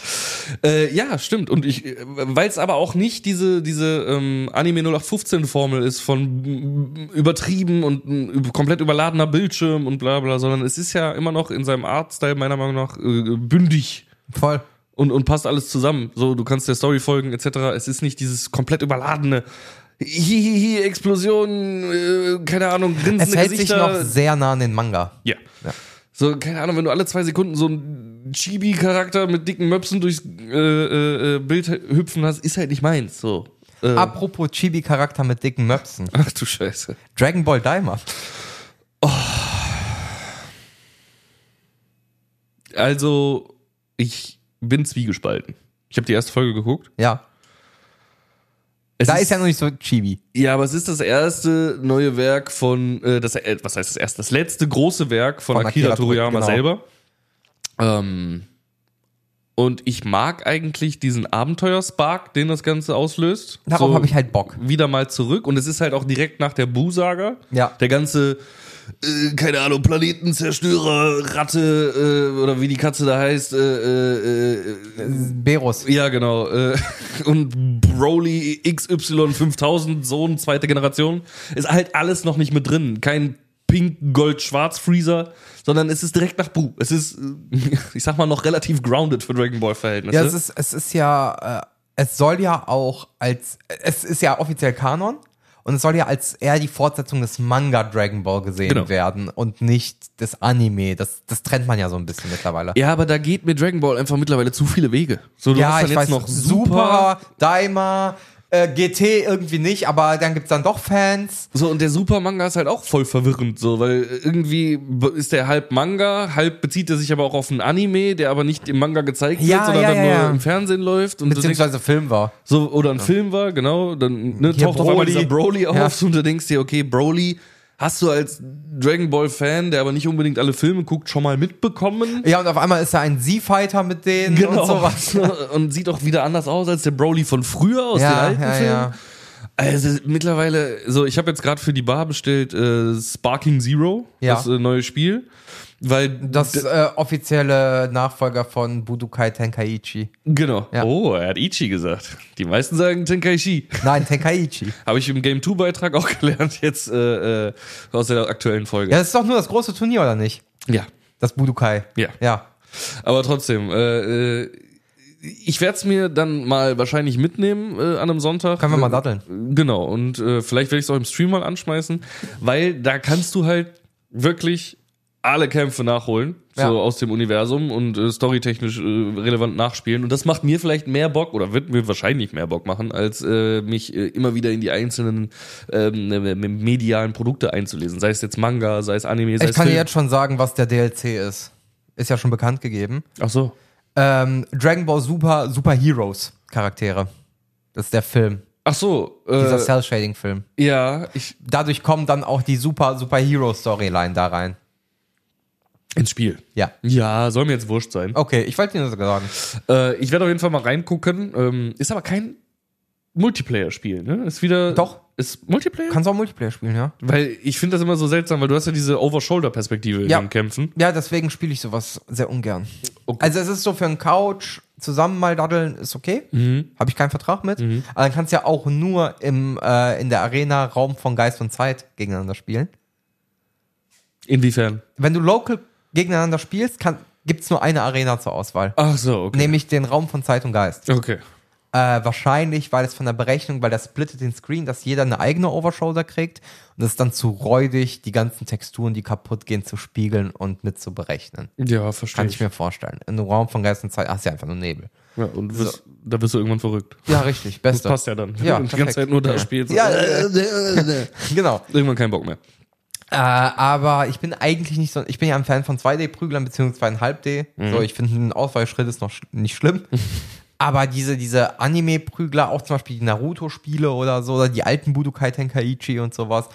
äh, ja stimmt. Und ich, weil es aber auch nicht diese, diese ähm, Anime null acht fünfzehn Formel ist von mm, übertrieben und mm, komplett überladener Bildschirm und bla bla, sondern es ist ja immer noch in seinem Artstyle meiner Meinung nach äh, bündig. Voll. Und, und passt alles zusammen. So, du kannst der Story folgen, et cetera. Es ist nicht dieses komplett überladene Hihihi, Explosion, äh, keine Ahnung, grinsende Es hält sich Gesichter. noch sehr nah an den Manga. Ja. Ja. So, keine Ahnung, wenn du alle zwei Sekunden so einen Chibi-Charakter mit dicken Möpsen durchs äh, äh, Bild hüpfen hast, ist halt nicht meins. So. Äh, Apropos Chibi-Charakter mit dicken Möpsen. Ach du Scheiße. Dragon Ball Daima. Also, ich bin zwiegespalten. Ich habe die erste Folge geguckt. Ja. Es Da ist ja noch nicht so chibi. Ja, aber es ist das erste neue Werk von, äh, das, äh, was heißt das erste? Das letzte große Werk von, Von Akira, Akira Toriyama genau. selber. Ähm, und ich mag eigentlich diesen Abenteuer-Spark, den das Ganze auslöst. Darauf So habe ich halt Bock. Wieder mal zurück. Und es ist halt auch direkt nach der Buu-Saga. Ja. Der ganze, äh, keine Ahnung, Planetenzerstörer, Ratte, äh, oder wie die Katze da heißt, äh, äh, Berus. ja, genau. Äh, und Broly X Y fünftausend, Sohn, zweite Generation, ist halt alles noch nicht mit drin. Kein Pink, Gold, Schwarz Freezer, sondern es ist direkt nach Buu. Es ist, äh, ich sag mal, noch relativ grounded für Dragon Ball Verhältnisse. Ja, es ist, es ist ja, äh, es soll ja auch als, es ist ja offiziell Kanon und es soll ja als eher die Fortsetzung des Manga Dragon Ball gesehen Genau. werden und nicht des Anime. Das, das trennt man ja so ein bisschen mittlerweile. Ja, aber da geht mit Dragon Ball einfach mittlerweile zu viele Wege. So, du Ja, hast dann ich jetzt weiß, noch Super, Daima, äh, G T irgendwie nicht, aber dann gibt's dann doch Fans. So, und der Super-Manga ist halt auch voll verwirrend, so, weil irgendwie ist der halb Manga, halb bezieht er sich aber auch auf einen Anime, der aber nicht im Manga gezeigt Ja, wird, sondern ja, dann ja, nur ja. im Fernsehen läuft. Und du denkst, Beziehungsweise Film war. so, oder ein Film war, genau, dann ne, Hier taucht auf einmal Broly. dieser Broly auf Ja. und du denkst dir, okay, Broly hast du als Dragon Ball Fan, der aber nicht unbedingt alle Filme guckt, schon mal mitbekommen. Ja, und auf einmal ist da ein Z-Fighter mit denen und sowas. Und sieht auch wieder anders aus als der Broly von früher aus Ja, den alten ja, Filmen. ja. Also mittlerweile, so ich habe jetzt gerade für die Bar bestellt äh, Sparking Zero, Ja. das äh, neue Spiel, weil Das äh, offizielle Nachfolger von Budokai Tenkaichi. genau. Ja. Oh, er hat Ichi gesagt. Die meisten sagen Tenkaichi. Nein, Tenkaichi. Habe ich im Game zwei Beitrag auch gelernt jetzt äh, äh, aus der aktuellen Folge. Ja, das ist doch nur das große Turnier, oder nicht? Ja, Das Budokai. ja. Ja. Aber trotzdem, äh, äh, ich werde es mir dann mal wahrscheinlich mitnehmen äh, an einem Sonntag. Können wir mal daddeln. Genau, und äh, vielleicht werde ich es auch im Stream mal anschmeißen, weil da kannst du halt wirklich alle Kämpfe nachholen, Ja. so aus dem Universum und äh, storytechnisch äh, relevant nachspielen. Und das macht mir vielleicht mehr Bock oder wird mir wahrscheinlich mehr Bock machen, als äh, mich äh, immer wieder in die einzelnen ähm, äh, medialen Produkte einzulesen. Sei es jetzt Manga, sei es Anime, sei Ich es kann dir Film. jetzt schon sagen, was der D L C ist. Ist ja schon bekannt gegeben. Ach so. Ähm, Dragon Ball Super Super Heroes Charaktere. Das ist der Film. Ach so. Dieser Äh, Cell-Shading-Film. ja, ich Dadurch kommt dann auch die Super Super Hero Storyline da rein. ins Spiel. Ja. Ja, soll mir jetzt wurscht sein. Okay, ich wollte dir nur so sagen. Äh, ich werde auf jeden Fall mal reingucken. Ähm, ist aber kein Multiplayer-Spiel, ne? Ist wieder. Doch. Ist Multiplayer? Kannst auch Multiplayer spielen, ja? Weil ich finde das immer so seltsam, weil du hast ja diese Over-Shoulder-Perspektive in Ja. den Kämpfen. Ja, deswegen spiele ich sowas sehr ungern. Okay. Also es ist so für einen Couch, zusammen mal daddeln ist okay. Mhm. Habe ich keinen Vertrag mit. Aber dann kannst du ja auch nur im, äh, in der Arena Raum von Geist und Zeit gegeneinander spielen. Inwiefern? Wenn du local gegeneinander spielst, gibt es nur eine Arena zur Auswahl. Ach so, okay. Nämlich den Raum von Zeit und Geist. Okay. Äh, wahrscheinlich, weil es von der Berechnung, weil das splittet den Screen, dass jeder eine eigene Overshoulder kriegt und es ist dann zu räudig, die ganzen Texturen, die kaputt gehen, zu spiegeln und mit zu berechnen. Ja, verstehe Kann ich mir vorstellen. In einem Raum von Geist und Zeit hast du ja einfach nur Nebel. Ja, und wirst, da wirst du irgendwann verrückt. Ja, richtig. Das Beste. passt ja dann. Ja, und die ganze perfekt. Zeit nur da Ja. spielst. Ja, äh, genau. Irgendwann kein Bock mehr. Äh, aber ich bin eigentlich nicht so, ich bin ja ein Fan von zwei D-Prüglern beziehungsweise halb D. Mhm. So, ich finde, ein Ausweichschritt ist noch sch nicht schlimm. Aber diese, diese Anime-Prügler, auch zum Beispiel die Naruto-Spiele oder so, oder die alten Budokai Tenkaichi und sowas,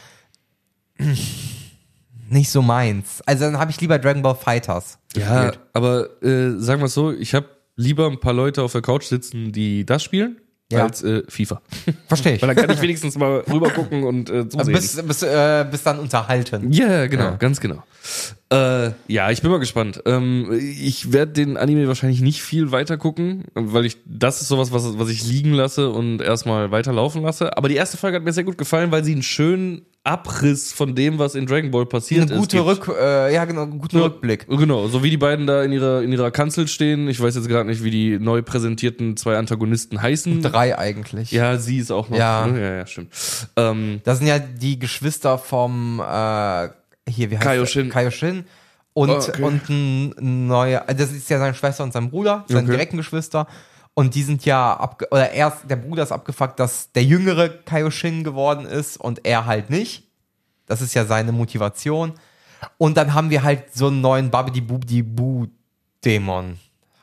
nicht so meins. Also dann habe ich lieber Dragon Ball Fighters. Ja, gespielt. aber äh, sagen wir es so, ich habe lieber ein paar Leute auf der Couch sitzen, die das spielen, Ja. als äh, FIFA. Verstehe ich. Weil dann kann ich wenigstens mal rüber gucken und äh, zusehen. bis, bis, äh, bis dann unterhalten. Ja, genau, Ja. ganz genau. Äh, ja, ich bin mal gespannt. Ähm, ich werde den Anime wahrscheinlich nicht viel weiter gucken, weil ich das ist sowas, was, was ich liegen lasse und erstmal weiterlaufen lasse. Aber die erste Folge hat mir sehr gut gefallen, weil sie einen schönen Abriss von dem, was in Dragon Ball passiert Eine ist. gute gibt. Rück, äh, ja genau, einen guten Ja, Rückblick. Genau, so wie die beiden da in ihrer in ihrer Kanzel stehen. Ich weiß jetzt gerade nicht, wie die neu präsentierten zwei Antagonisten heißen. Drei eigentlich. Ja, sie ist auch noch. Ja. Ne? Ja, ja, stimmt. Ähm, Das sind ja die Geschwister vom äh, hier, wie heißt Kaioshin. der? Kaioshin. Und, Oh, okay. und ein neuer, das ist ja seine Schwester und sein Bruder, seine Okay. direkten Geschwister. Und die sind ja abge oder erst, der Bruder ist abgefuckt, dass der jüngere Kaioshin geworden ist und er halt nicht. Das ist ja seine Motivation. Und dann haben wir halt so einen neuen Babidi-Bubdi-Bu-Dämon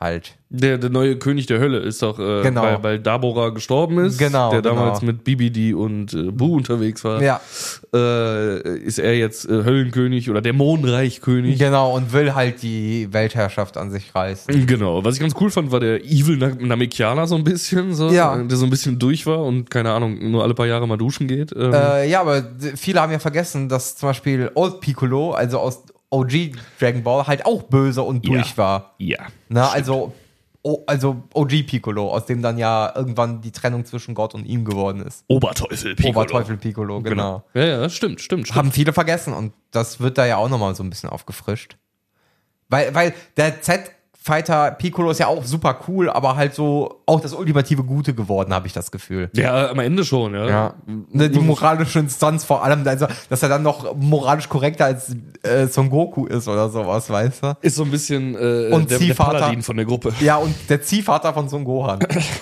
halt. Der, der neue König der Hölle ist doch, äh, Genau. weil, weil Dabora gestorben ist, Genau, der damals genau. mit Bibidi und äh, Bu unterwegs war, Ja. äh, ist er jetzt äh, Höllenkönig oder Dämonenreichkönig. Genau, und will halt die Weltherrschaft an sich reißen. Genau. Was ich ganz cool fand, war der Evil Na- Namekianer so ein bisschen, so, Ja. der so ein bisschen durch war und keine Ahnung, nur alle paar Jahre mal duschen geht. Ähm, Äh, ja, aber d- viele haben ja vergessen, dass zum Beispiel Old Piccolo, also aus O G Dragon Ball, halt auch böse und durch Ja. war. ja. Na, also, o, also O G Piccolo, aus dem dann ja irgendwann die Trennung zwischen Gott und ihm geworden ist. Oberteufel Piccolo. Oberteufel Piccolo, genau. Ja, ja, das stimmt, stimmt, stimmt. Haben viele vergessen und das wird da ja auch nochmal so ein bisschen aufgefrischt. Weil, weil der Z-Fighter Piccolo ist ja auch super cool, aber halt so auch das ultimative Gute geworden, habe ich das Gefühl. Ja, am Ende schon, ja. Ja. Ne, die moralische Instanz vor allem, also, dass er dann noch moralisch korrekter als äh, Son Goku ist oder sowas, weißt du? Ist so ein bisschen äh, Und der, der Ziehvater. Paladin von der Gruppe. Ja, und der Ziehvater von Son Gohan.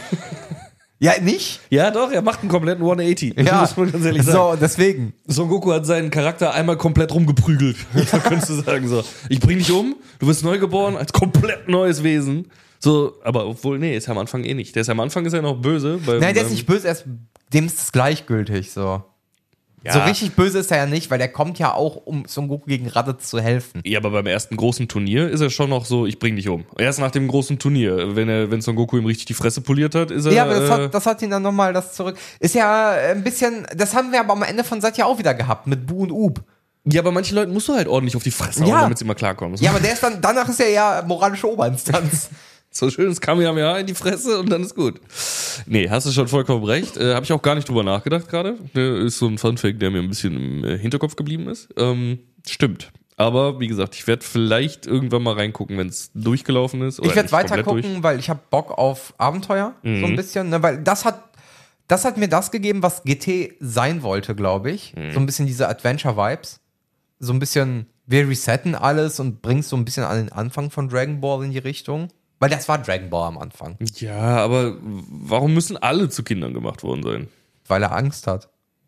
Ja, nicht? Ja, doch, er macht einen kompletten hundertachtzig. Ja, muss man ganz ehrlich sagen. so, deswegen. Son Goku hat seinen Charakter einmal komplett rumgeprügelt. Da könntest du sagen so, ich bring dich um, du wirst neu geboren als komplett neues Wesen. So, aber obwohl, nee, ist er am Anfang eh nicht. Der ist am Anfang ist er noch böse. Beim, Nein, der ist beim- nicht böse, er ist, dem ist es gleichgültig, so. Ja. So richtig böse ist er ja nicht, weil der kommt ja auch, um Son Goku gegen Raditz zu helfen. Ja, aber beim ersten großen Turnier ist er schon noch so, ich bring dich um. Erst nach dem großen Turnier, wenn er, wenn Son Goku ihm richtig die Fresse poliert hat, ist er. Ja, aber das äh, hat, das hat ihn dann nochmal das zurück. Ist ja ein bisschen, das haben wir aber am Ende von Satya auch wieder gehabt, mit Bu und Ub. ja, aber manchen Leuten musst du halt ordentlich auf die Fresse hauen, Ja. damit sie mal klarkommen. Ja, aber der ist dann, danach ist er ja moralische Oberinstanz. So schönes Kamehameha in die Fresse und dann ist gut. Nee, hast du schon vollkommen recht. Äh, Habe ich auch gar nicht drüber nachgedacht gerade. Äh, ist so ein Funfact, der mir ein bisschen im äh, Hinterkopf geblieben ist. Ähm, stimmt. Aber wie gesagt, ich werde vielleicht irgendwann mal reingucken, wenn es durchgelaufen ist. Oder Ich werde nicht weiter komplett gucken, weil ich habe Bock auf Abenteuer, so ein bisschen, ne? Weil das hat, das hat mir das gegeben, was G T sein wollte, glaube ich. So ein bisschen diese Adventure-Vibes. So ein bisschen, wir resetten alles und bringst so ein bisschen an den Anfang von Dragon Ball in die Richtung. Weil das war Dragon Ball am Anfang. durch. Ja, aber warum müssen alle zu Kindern gemacht worden sein? Weil er Angst hat.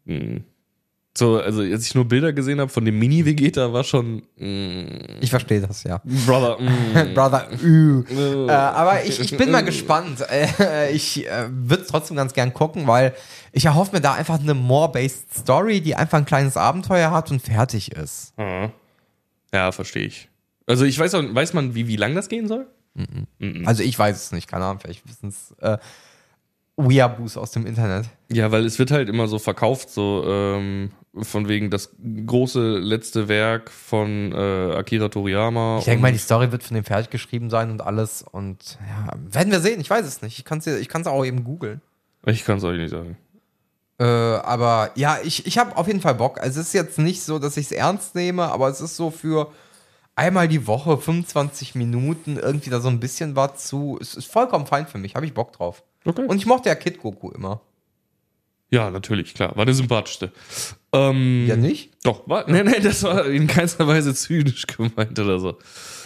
So, also als ich nur Bilder gesehen habe von dem Mini-Vegeta, war schon mm, Ich verstehe das, ja. Brother. Mm. Brother, ü. äh, aber ich, ich bin mal gespannt. Äh, ich äh, würde trotzdem ganz gern gucken, weil ich erhoffe mir da einfach eine more-based Story, die einfach ein kleines Abenteuer hat und fertig ist. Ja, verstehe ich. Also ich weiß auch, weiß man, wie, wie lang das gehen soll? Also ich weiß es nicht, keine Ahnung, vielleicht wissen es äh, Weeaboos aus dem Internet. Ja, weil es wird halt immer so verkauft, so ähm, von wegen das große letzte Werk von äh, Akira Toriyama. Ich denke und- mal, die Story wird von dem fertig geschrieben sein und alles und ja, werden wir sehen, ich weiß es nicht. Ich kann es ich kann's auch eben googeln. Ich kann es euch nicht sagen. Äh, aber ja, ich, ich habe auf jeden Fall Bock. Also es ist jetzt nicht so, dass ich es ernst nehme, aber es ist so für einmal die Woche, fünfundzwanzig Minuten, irgendwie da so ein bisschen was zu. Es ist vollkommen fein für mich, habe ich Bock drauf. Okay. Und ich mochte ja Kid Goku immer. Ja, natürlich, klar. War der sympathischste. Ähm, Ja, nicht? Doch, war, nee, nee, das war in keinster Weise zynisch gemeint oder so.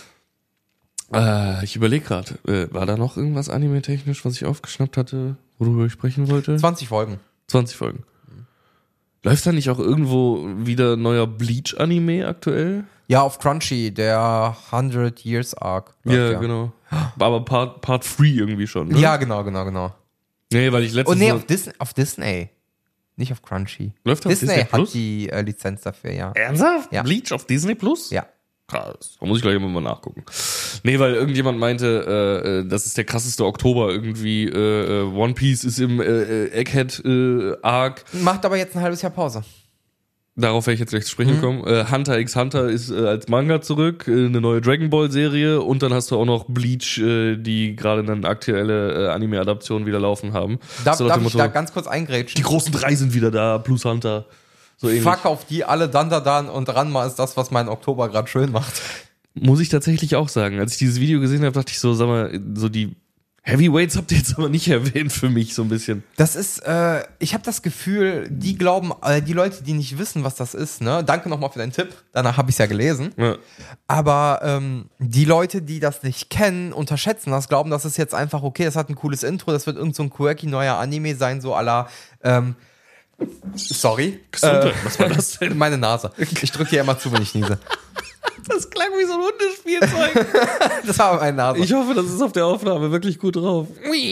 Äh, ich überlege gerade, äh, war da noch irgendwas anime-technisch, was ich aufgeschnappt hatte, worüber ich sprechen wollte? zwanzig Folgen. zwanzig Folgen. Läuft da nicht auch irgendwo wieder neuer Bleach-Anime aktuell? Ja, auf Crunchy, der hundred Years Arc. Ja, genau. Aber Part, Part drei irgendwie schon, ne? Ja, genau, genau, genau. Nee, weil ich Oh letztens... nee, so- auf, Dis auf Disney. Nicht auf Crunchy. Läuft auf Disney, Disney Plus? hat die äh, Lizenz dafür, ja. Ernsthaft? Ja. Bleach auf Disney Plus? Ja. Krass. Da muss ich gleich immer mal nachgucken. Nee, weil irgendjemand meinte, äh, äh, das ist der krasseste Oktober irgendwie. Äh, äh, One Piece ist im äh, äh, Egghead äh, Arc. Macht aber jetzt ein halbes Jahr Pause. Darauf werde ich jetzt gleich zu sprechen kommen. Äh, Hunter x Hunter ist äh, als Manga zurück, äh, eine neue Dragon Ball Serie und dann hast du auch noch Bleach, äh, die gerade eine aktuelle äh, Anime-Adaption wieder laufen haben. Darf, So nach darf dem ich Motto, da ganz kurz eingrätschen? die großen drei sind wieder da, plus Hunter. So ähnlich. Fuck auf die alle Dandadan und Ranma ist das, was meinen Oktober gerade schön macht. Muss ich tatsächlich auch sagen. Als ich dieses Video gesehen habe, dachte ich so, sag mal, so die Heavyweights habt ihr jetzt aber nicht erwähnt für mich so ein bisschen. Das ist, äh, ich habe das Gefühl, die glauben, äh, die Leute, die nicht wissen, was das ist, ne? Danke nochmal für deinen Tipp. Danach habe ich es ja gelesen. Ja. Aber ähm, die Leute, die das nicht kennen, unterschätzen das, glauben, das ist jetzt einfach okay, das hat ein cooles Intro, das wird irgend so ein quirky neuer Anime sein, so à la, ähm, sorry. Gesundheit, was war das denn? Meine Nase. Ich drücke hier immer zu, wenn ich niese. Das klang wie so ein Hundespielzeug. Das war meine Nase. Ich hoffe, das ist auf der Aufnahme wirklich gut drauf.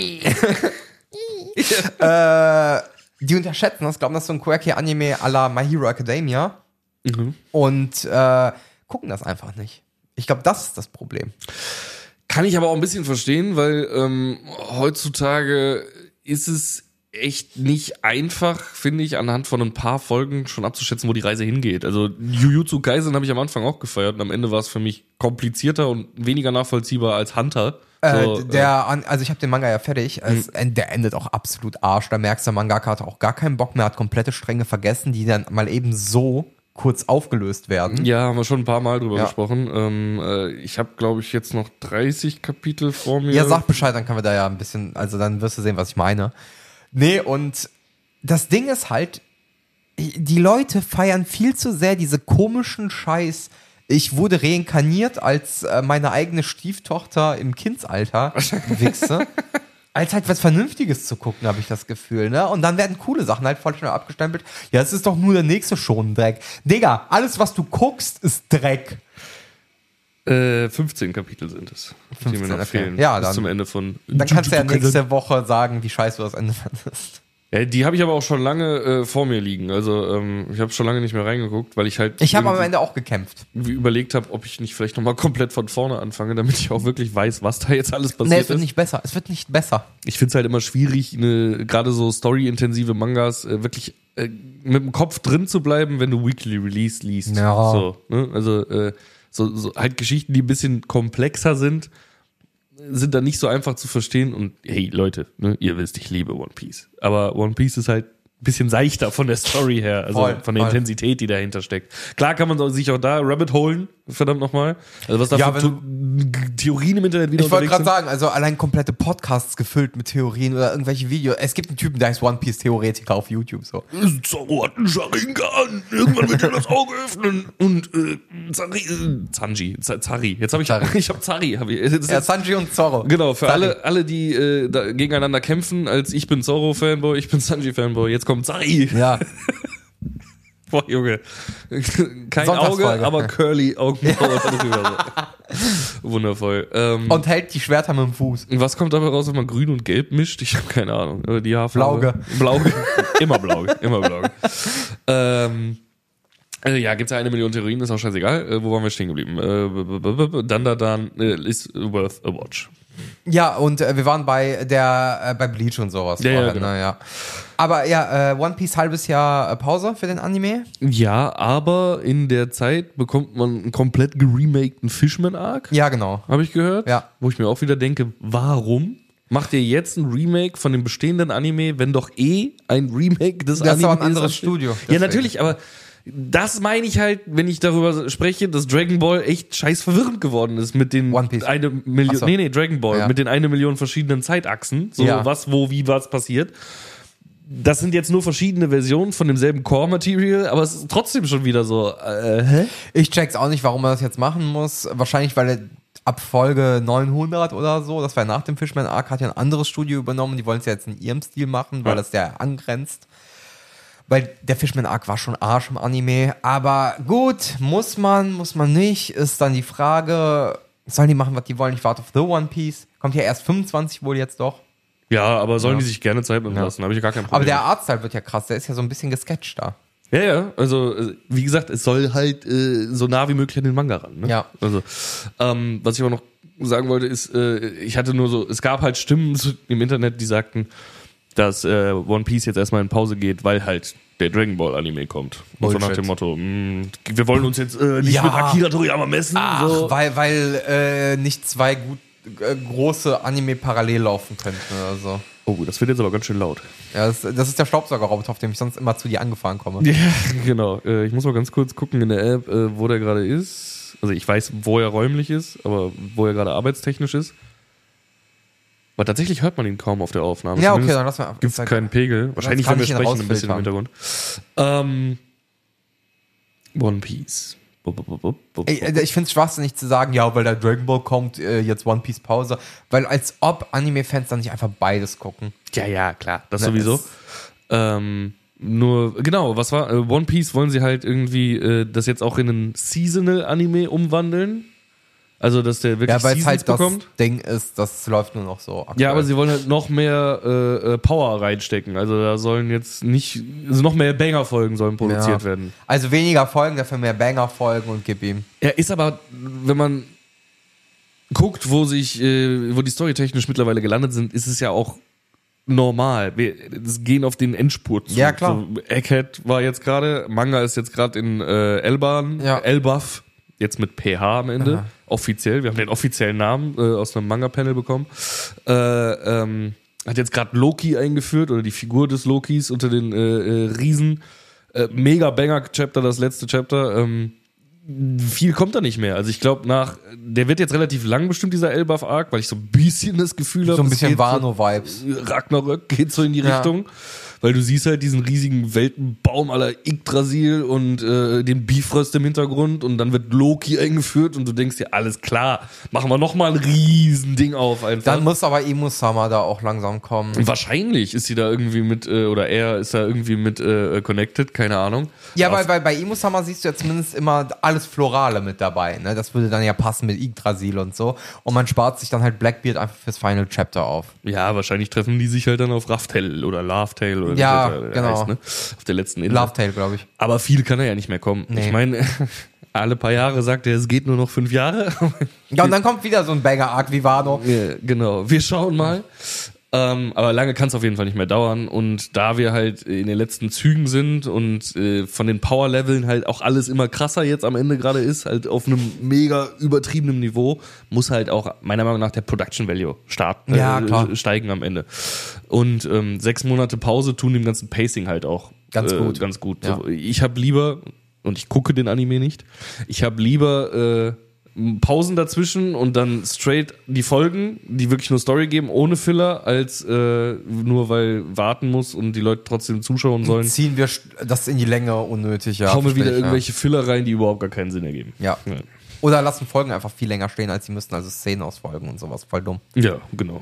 äh, die unterschätzen das, glauben, das ist so ein quirky Anime à la My Hero Academia. Mhm. Und äh, gucken das einfach nicht. Ich glaube, das ist das Problem. Kann ich aber auch ein bisschen verstehen, weil ähm, heutzutage ist es echt nicht einfach, finde ich, anhand von ein paar Folgen schon abzuschätzen, wo die Reise hingeht. Also Jujutsu Kaisen habe ich am Anfang auch gefeiert und am Ende war es für mich komplizierter und weniger nachvollziehbar als Hunter. So, äh, der, also ich habe den Manga ja fertig, es, der endet auch absolut Arsch. Da merkst du, der Mangaka hat auch gar keinen Bock mehr, hat komplette Stränge vergessen, die dann mal eben so kurz aufgelöst werden. Ja, haben wir schon ein paar Mal drüber Ja. gesprochen. Ähm, äh, ich habe, glaube ich, jetzt noch dreißig Kapitel vor mir. Ja, sag Bescheid, dann können wir da ja ein bisschen, also dann wirst du sehen, was ich meine. Nee, und das Ding ist halt, die Leute feiern viel zu sehr diese komischen Scheiß. Ich wurde reinkarniert als äh, meine eigene Stieftochter im Kindsalter, Wichse. Als halt was Vernünftiges zu gucken, habe ich das Gefühl, ne? Und dann werden coole Sachen halt voll schnell abgestempelt. Ja, es ist doch nur der nächste Schonendreck. Digga, alles, was du guckst, ist Dreck. Äh, fünfzehn Kapitel sind es, die mir fünfzehn, noch okay. fehlen. Ja, bis dann- zum Ende von. Dann kannst du ja Jujutsu Kaisen. nächste Woche sagen, wie scheiße du das Ende fandest. Ja, die habe ich aber auch schon lange äh, vor mir liegen. Also ähm, ich habe schon lange nicht mehr reingeguckt, weil ich halt Ich habe am irgendwie Ende auch gekämpft. überlegt habe, ob ich nicht vielleicht nochmal komplett von vorne anfange, damit ich auch wirklich weiß, was da jetzt alles Nee, passiert es wird ist. nicht besser. Es wird nicht besser. Ich finde es halt immer schwierig, eine, gerade so story-intensive Mangas äh, wirklich äh, mit dem Kopf drin zu bleiben, wenn du Weekly Release liest. Ja. So, ne? Also äh, so, so halt Geschichten, die ein bisschen komplexer sind, sind dann nicht so einfach zu verstehen. Und hey, Leute, ne, ihr wisst, ich liebe One Piece. Aber One Piece ist halt ein bisschen seichter von der Story her, also Voll, von der voll. Intensität, die dahinter steckt. Klar kann man sich auch da Rabbit holen, verdammt nochmal. Also was da Ja, für To- Theorien im Internet wieder Ich wollte unterwegs gerade sind. sagen, also allein komplette Podcasts gefüllt mit Theorien oder irgendwelche Videos. Es gibt einen Typen, der heißt One Piece Theoretiker auf YouTube. So. Zorro hat einen Sharingan, irgendwann wird er das Auge öffnen und äh, Zari, äh, Zanji, Z- Zari, jetzt habe ich, Zari. ich habe Zari, hab ich, jetzt, Ja, Sanji und Zorro. genau, für Zari. alle, alle, die äh, da gegeneinander kämpfen, als ich bin Zorro-Fanboy, ich bin Sanji-Fanboy, jetzt kommt Zari. Ja. Boah, Junge. Kein Auge, Sonntagsfolge. aber Curly Augenbrauen drüber. So. Wundervoll. Ähm, Und hält die Schwerter mit dem Fuß. was kommt dabei raus, wenn man grün und gelb mischt? Ich habe keine Ahnung. Äh, Die Haarfarbe. Blauge. Blauge. Immer Blauge. Immer Blauge. ähm, äh, ja, gibt's ja eine Million Theorien, ist auch scheißegal. Äh, wo waren wir stehen geblieben? Äh, b- b- b- dann, da, dann äh, is worth a watch. Ja, und äh, wir waren bei der äh, bei Bleach und sowas. Ja, ja, vorher, genau. ne, ja. Aber ja, äh, One Piece halbes Jahr äh, Pause für den Anime. Ja, aber in der Zeit bekommt man einen komplett geremakten Fishman-Arc. Ja, genau. Habe ich gehört. Ja. Wo ich mir auch wieder denke, warum macht ihr jetzt ein Remake von dem bestehenden Anime, wenn doch eh ein Remake des Das ist aber Animes ein anderes ansteht? Studio, Ja, deswegen. natürlich, aber das meine ich halt, wenn ich darüber spreche, dass Dragon Ball echt scheiß verwirrend geworden ist mit den One Piece. eine Million, Ach so. nee, nee, Dragon Ball, Ja. mit den eine Million verschiedenen Zeitachsen, so Ja. was, wo, wie, was passiert. Das sind jetzt nur verschiedene Versionen von demselben Core-Material, aber es ist trotzdem schon wieder so, äh, hä? Ich check's auch nicht, warum man das jetzt machen muss. Wahrscheinlich, weil er ab Folge neunhundert oder so, das war nach dem Fishman Arc, hat ja ein anderes Studio übernommen. Die wollen es ja jetzt in ihrem Stil machen, weil Ja. das ja angrenzt. Weil der Fishman Arc war schon Arsch im Anime. Aber gut, muss man, muss man nicht, ist dann die Frage, sollen die machen, was die wollen? Ich warte auf The One Piece. Kommt ja erst fünfundzwanzig wohl jetzt doch. Ja, aber sollen Ja. die sich gerne Zeit nehmen Ja. lassen, habe ich ja gar kein Problem. Aber der Artstyle wird ja krass, der ist ja so ein bisschen gesketcht da. Ja, ja, also äh, wie gesagt, es soll halt äh, so nah wie möglich an den Manga ran. Ne? Ja. Also, ähm, was ich aber noch sagen wollte, ist, äh, ich hatte nur so, es gab halt Stimmen zu- im Internet, die sagten, dass äh, One Piece jetzt erstmal in Pause geht, weil halt der Dragon Ball Anime kommt. Und so nach Bullshit. dem Motto, mh, wir wollen uns jetzt äh, nicht Ja. mit Akira Toriyama messen. Ach, so. weil, weil äh, nicht zwei gut, äh, große Anime parallel laufen könnten oder so. Oh, das wird jetzt aber ganz schön laut. Ja, das, das ist der Staubsaugerroboter, auf dem ich sonst immer zu dir angefahren komme. Ja, genau. Äh, ich muss mal ganz kurz gucken in der App, äh, wo der gerade ist. Also ich weiß, wo er räumlich ist, aber wo er gerade arbeitstechnisch ist. Aber tatsächlich hört man ihn kaum auf der Aufnahme. Ja, okay, Zumindest dann lass mal. gibt's keinen Pegel. Wahrscheinlich, kann wenn wir ich ihn sprechen, ein bisschen im rausfiltern. Hintergrund. Ähm, One Piece. Bup, bup, bup, bup, bup. Ey, ich finde es schwachsinnig zu sagen, ja, weil da Dragon Ball kommt, äh, jetzt One Piece Pause. Weil als ob Anime-Fans dann nicht einfach beides gucken. Ja, ja, klar. Das Na, sowieso. es- Ähm, Nur, genau, was war, äh, One Piece wollen sie halt irgendwie äh, das jetzt auch in einen Seasonal-Anime umwandeln. Also, dass der wirklich Ja, weil es Seasons halt bekommt. das Ding ist, das läuft nur noch so aktuell. Ja, aber sie wollen halt noch mehr äh, äh, Power reinstecken. Also da sollen jetzt nicht, also noch mehr Banger-Folgen sollen produziert Ja. werden. Also weniger Folgen, dafür mehr Banger-Folgen und gib ihm. Ja, ist aber, wenn man guckt, wo sich, äh, wo die storytechnisch mittlerweile gelandet sind, ist es ja auch normal. Wir das gehen auf den Endspurt zu. Ja, klar. So, Egghead war jetzt gerade, Manga ist jetzt gerade in äh, Elban, Ja. Elbaf, jetzt mit P H am Ende, Aha. offiziell. Wir haben den offiziellen Namen äh, aus einem Manga-Panel bekommen. Äh, ähm, hat jetzt gerade Loki eingeführt oder die Figur des Lokis unter den äh, äh, Riesen. Äh, mega Banger-Chapter, das letzte Chapter. Ähm, viel kommt da nicht mehr. Also ich glaube nach, der wird jetzt relativ lang bestimmt, dieser Elbaf-Arc, weil ich so ein bisschen das Gefühl habe, So ein es bisschen geht Wano-Vibes. So, Ragnarök geht so in die Ja. Richtung. Weil du siehst halt diesen riesigen Weltenbaum aller Yggdrasil und äh, den Bifrost im Hintergrund und dann wird Loki eingeführt und du denkst dir, alles klar, machen wir nochmal ein Riesending auf einfach. Dann muss aber Imusama da auch langsam kommen. Wahrscheinlich ist sie da irgendwie mit, äh, oder er ist da irgendwie mit äh, connected, keine Ahnung. Ja, Auf- weil, weil bei Imusama siehst du ja zumindest immer alles Florale mit dabei. Ne? Das würde dann ja passen mit Yggdrasil und so. Und man spart sich dann halt Blackbeard einfach fürs Final Chapter auf. Ja, wahrscheinlich treffen die sich halt dann auf Raftel oder Lovetail oder Ja, wie das genau. heißt, ne? Auf der letzten Insel. Love Tale, glaube ich. Aber viel kann er ja nicht mehr kommen. Nee. Ich meine, alle paar Jahre sagt er, es geht nur noch fünf Jahre. Ja, und dann kommt wieder so ein Banger-Arc wie Wano. Ja, genau. Wir schauen mal. Ähm, aber lange kann es auf jeden Fall nicht mehr dauern. Und da wir halt in den letzten Zügen sind und äh, von den Power-Leveln halt auch alles immer krasser jetzt am Ende gerade ist, halt auf einem mega übertriebenen Niveau, muss halt auch meiner Meinung nach der Production Value starten, Ja, klar. äh, steigen am Ende. Und ähm, sechs Monate Pause tun dem ganzen Pacing halt auch Ganz äh, gut. Ganz gut. Ja. So, ich habe lieber, und ich gucke den Anime nicht, ich habe lieber äh, Pausen dazwischen und dann straight die Folgen, die wirklich nur Story geben, ohne Filler, als äh, nur weil warten muss und die Leute trotzdem zuschauen sollen. Ziehen wir das in die Länge unnötig, ja. Hauen wir wieder verstehe ich, irgendwelche Filler rein, die überhaupt gar keinen Sinn ergeben. Ja. ja. Oder lassen Folgen einfach viel länger stehen, als sie müssten, also Szenen aus Folgen und sowas. Voll dumm. Ja, genau.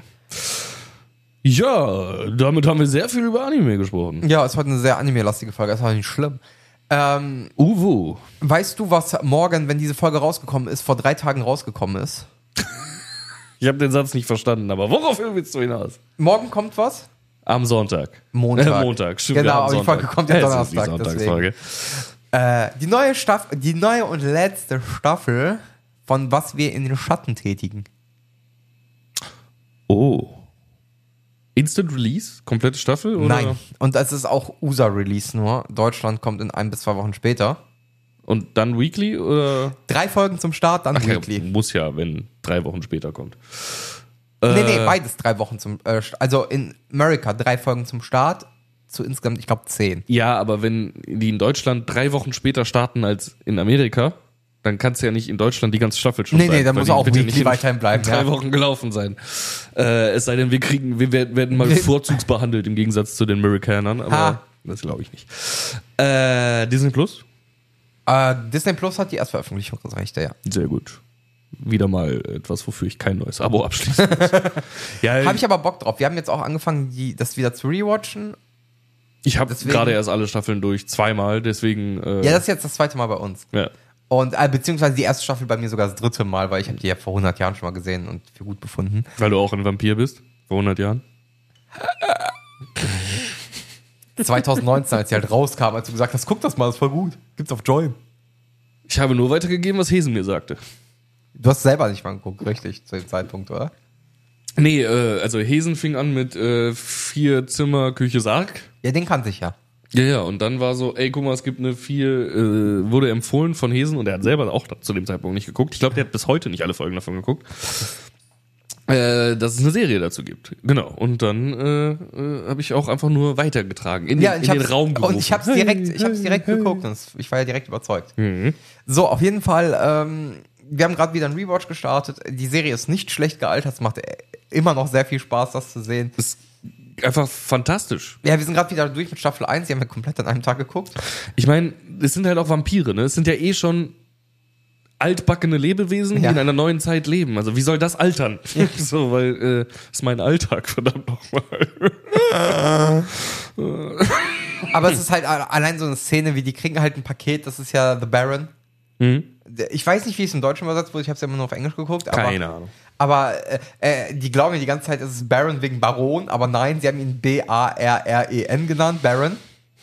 Ja, damit haben wir sehr viel über Anime gesprochen. Ja, ist heute eine sehr anime-lastige Folge, ist aber nicht schlimm. Ähm, Uwu. weißt du, was morgen, wenn diese Folge rausgekommen ist, vor drei Tagen rausgekommen ist? Ich habe den Satz nicht verstanden, aber worauf willst du hinaus? Morgen kommt was? Am Sonntag. Montag. Äh, Montag, stimmt. Genau, ja, am aber die Sonntag. Folge kommt ja Es ist Donnerstag, die Sonntagsfolge. Äh, die neue Staffel, die neue und letzte Staffel von Was wir in den Schatten tätigen. Oh. Instant Release? Komplette Staffel? Oder? Nein. Und es ist auch U S A-Release nur. Deutschland kommt in ein bis zwei Wochen später. Und dann Weekly? Oder? Drei Folgen zum Start, dann Ach ja, Weekly. muss ja, wenn drei Wochen später kommt. Nee, Äh, nee, beides drei Wochen zum, äh, also in America drei Folgen zum Start, zu insgesamt, ich glaube, zehn. Ja, aber wenn die in Deutschland drei Wochen später starten als in Amerika, dann kannst du ja nicht in Deutschland die ganze Staffel schon Nee, sein. nee, dann weil muss die auch wird ja Weekly nicht in weiterhin bleiben, Drei ja. Wochen gelaufen sein. Äh, es sei denn, wir kriegen, wir werden, werden mal Nee. vorzugsbehandelt im Gegensatz zu den Amerikanern, aber Ha. das glaube ich nicht. Äh, Disney Plus? Äh, Disney Plus hat die Erstveröffentlichungsrechte, ja. Sehr gut. Wieder mal etwas, wofür ich kein neues Abo abschließen muss. ja, Habe ich aber Bock drauf. Wir haben jetzt auch angefangen, die, das wieder zu rewatchen. ich habe deswegen- gerade erst alle Staffeln durch, zweimal, deswegen. Äh, Ja, das ist jetzt das zweite Mal bei uns. ja. Und äh, beziehungsweise die erste Staffel bei mir sogar das dritte Mal, weil ich habe die ja vor hundert Jahren schon mal gesehen und für gut befunden. Weil du auch ein Vampir bist, vor hundert Jahren. zwanzig neunzehn, als die halt rauskam, als du gesagt hast, guck das mal, das ist voll gut. Gibt's auf Joy. Ich habe nur weitergegeben, was Hesen mir sagte. Du hast selber nicht mal geguckt, richtig, zu dem Zeitpunkt, oder? Nee, äh, also Hesen fing an mit äh, vier Zimmer, Küche, Sarg. Ja, den kannte ich ja. Ja, ja, und dann war so, ey, guck mal, es gibt eine vier, äh, wurde empfohlen von Hesen und er hat selber auch zu dem Zeitpunkt nicht geguckt. Ich glaube, der hat bis heute nicht alle Folgen davon geguckt. Äh, dass es eine Serie dazu gibt. Genau. Und dann äh, äh, habe ich auch einfach nur weitergetragen, in, Ja, den, ich in den hab's- Raum gerufen. Und ich hab's direkt, ich hab's direkt geguckt und es- ich war ja direkt überzeugt. So, auf jeden Fall, ähm, wir haben gerade wieder einen Rewatch gestartet. Die Serie ist nicht schlecht gealtert, es macht äh, immer noch sehr viel Spaß, das zu sehen. Das ist einfach fantastisch. Ja, wir sind gerade wieder durch mit Staffel eins, die haben wir komplett an einem Tag geguckt. Ich meine, es sind halt auch Vampire, ne? Es sind ja eh schon altbackene Lebewesen, die Ja. in einer neuen Zeit leben. Also wie soll das altern? so, weil äh, ist mein Alltag, verdammt nochmal. Aber es ist halt allein so eine Szene, wie die kriegen halt ein Paket, das ist ja The Baron. Mhm. Ich weiß nicht, wie es im Deutschen übersetzt wurde, ich habe es ja immer nur auf Englisch geguckt. Aber, Keine Ahnung. Aber äh, äh, die glauben ja die ganze Zeit, es ist Baron wegen Baron, aber nein, sie haben ihn B A R R E N genannt, Baron.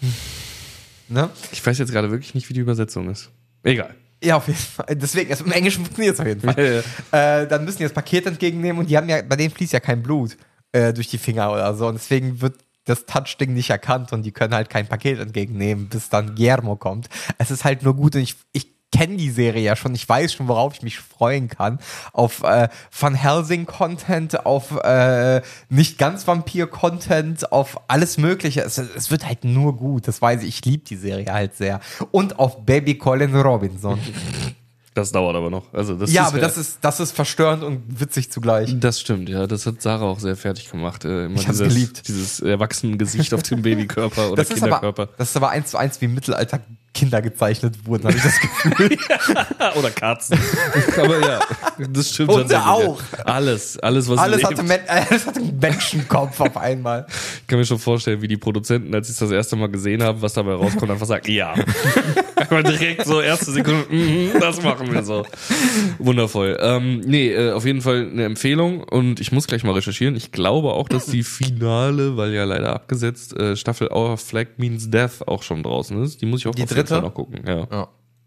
Ne? Ich weiß jetzt gerade wirklich nicht, wie die Übersetzung ist. Egal. Ja, auf jeden Fall. Deswegen, also im Englischen funktioniert es auf jeden Fall. Ja, ja. Äh, dann müssen die das Paket entgegennehmen und die haben ja, bei denen fließt ja kein Blut äh, durch die Finger oder so. Und deswegen wird das Touch-Ding nicht erkannt und die können halt kein Paket entgegennehmen, bis dann Guillermo kommt. Es ist halt nur gut und ich, ich kenne die Serie ja schon, ich weiß schon, worauf ich mich freuen kann. Auf äh, Van Helsing-Content, auf äh, nicht ganz Vampir-Content, auf alles Mögliche. Es, es wird halt nur gut, das weiß ich. Ich liebe die Serie halt sehr. Und auf Baby Colin Robinson. Das dauert aber noch. Also das ja, ist aber ja, das ist, das ist verstörend und witzig zugleich. Das stimmt, ja. Das hat Sarah auch sehr fertig gemacht. Äh, immer Ich hab's dieses, geliebt. Dieses erwachsene Gesicht auf dem Babykörper oder Das ist, Kinderkörper. aber, das ist aber eins zu eins wie im Mittelalter Kinder gezeichnet wurden, habe ich das Gefühl. Oder Katzen. Aber ja, das stimmt Hunde tatsächlich. auch. Ja. Alles, alles, was Alles lebt. hatte, Men- alles hatte einen Menschenkopf auf einmal. Ich kann mir schon vorstellen, wie die Produzenten, als sie es das erste Mal gesehen haben, was dabei rauskommt, einfach sagen, ja. Aber direkt so erste Sekunde, mm, das machen wir so. Wundervoll. Ähm, nee, äh, auf jeden Fall eine Empfehlung und ich muss gleich mal recherchieren. Ich glaube auch, dass die Finale, weil ja leider abgesetzt, äh, Staffel Our Flag Means Death auch schon draußen ist. Die muss ich auch Die auf jeden dritte? Fall noch gucken. Ja. Ja.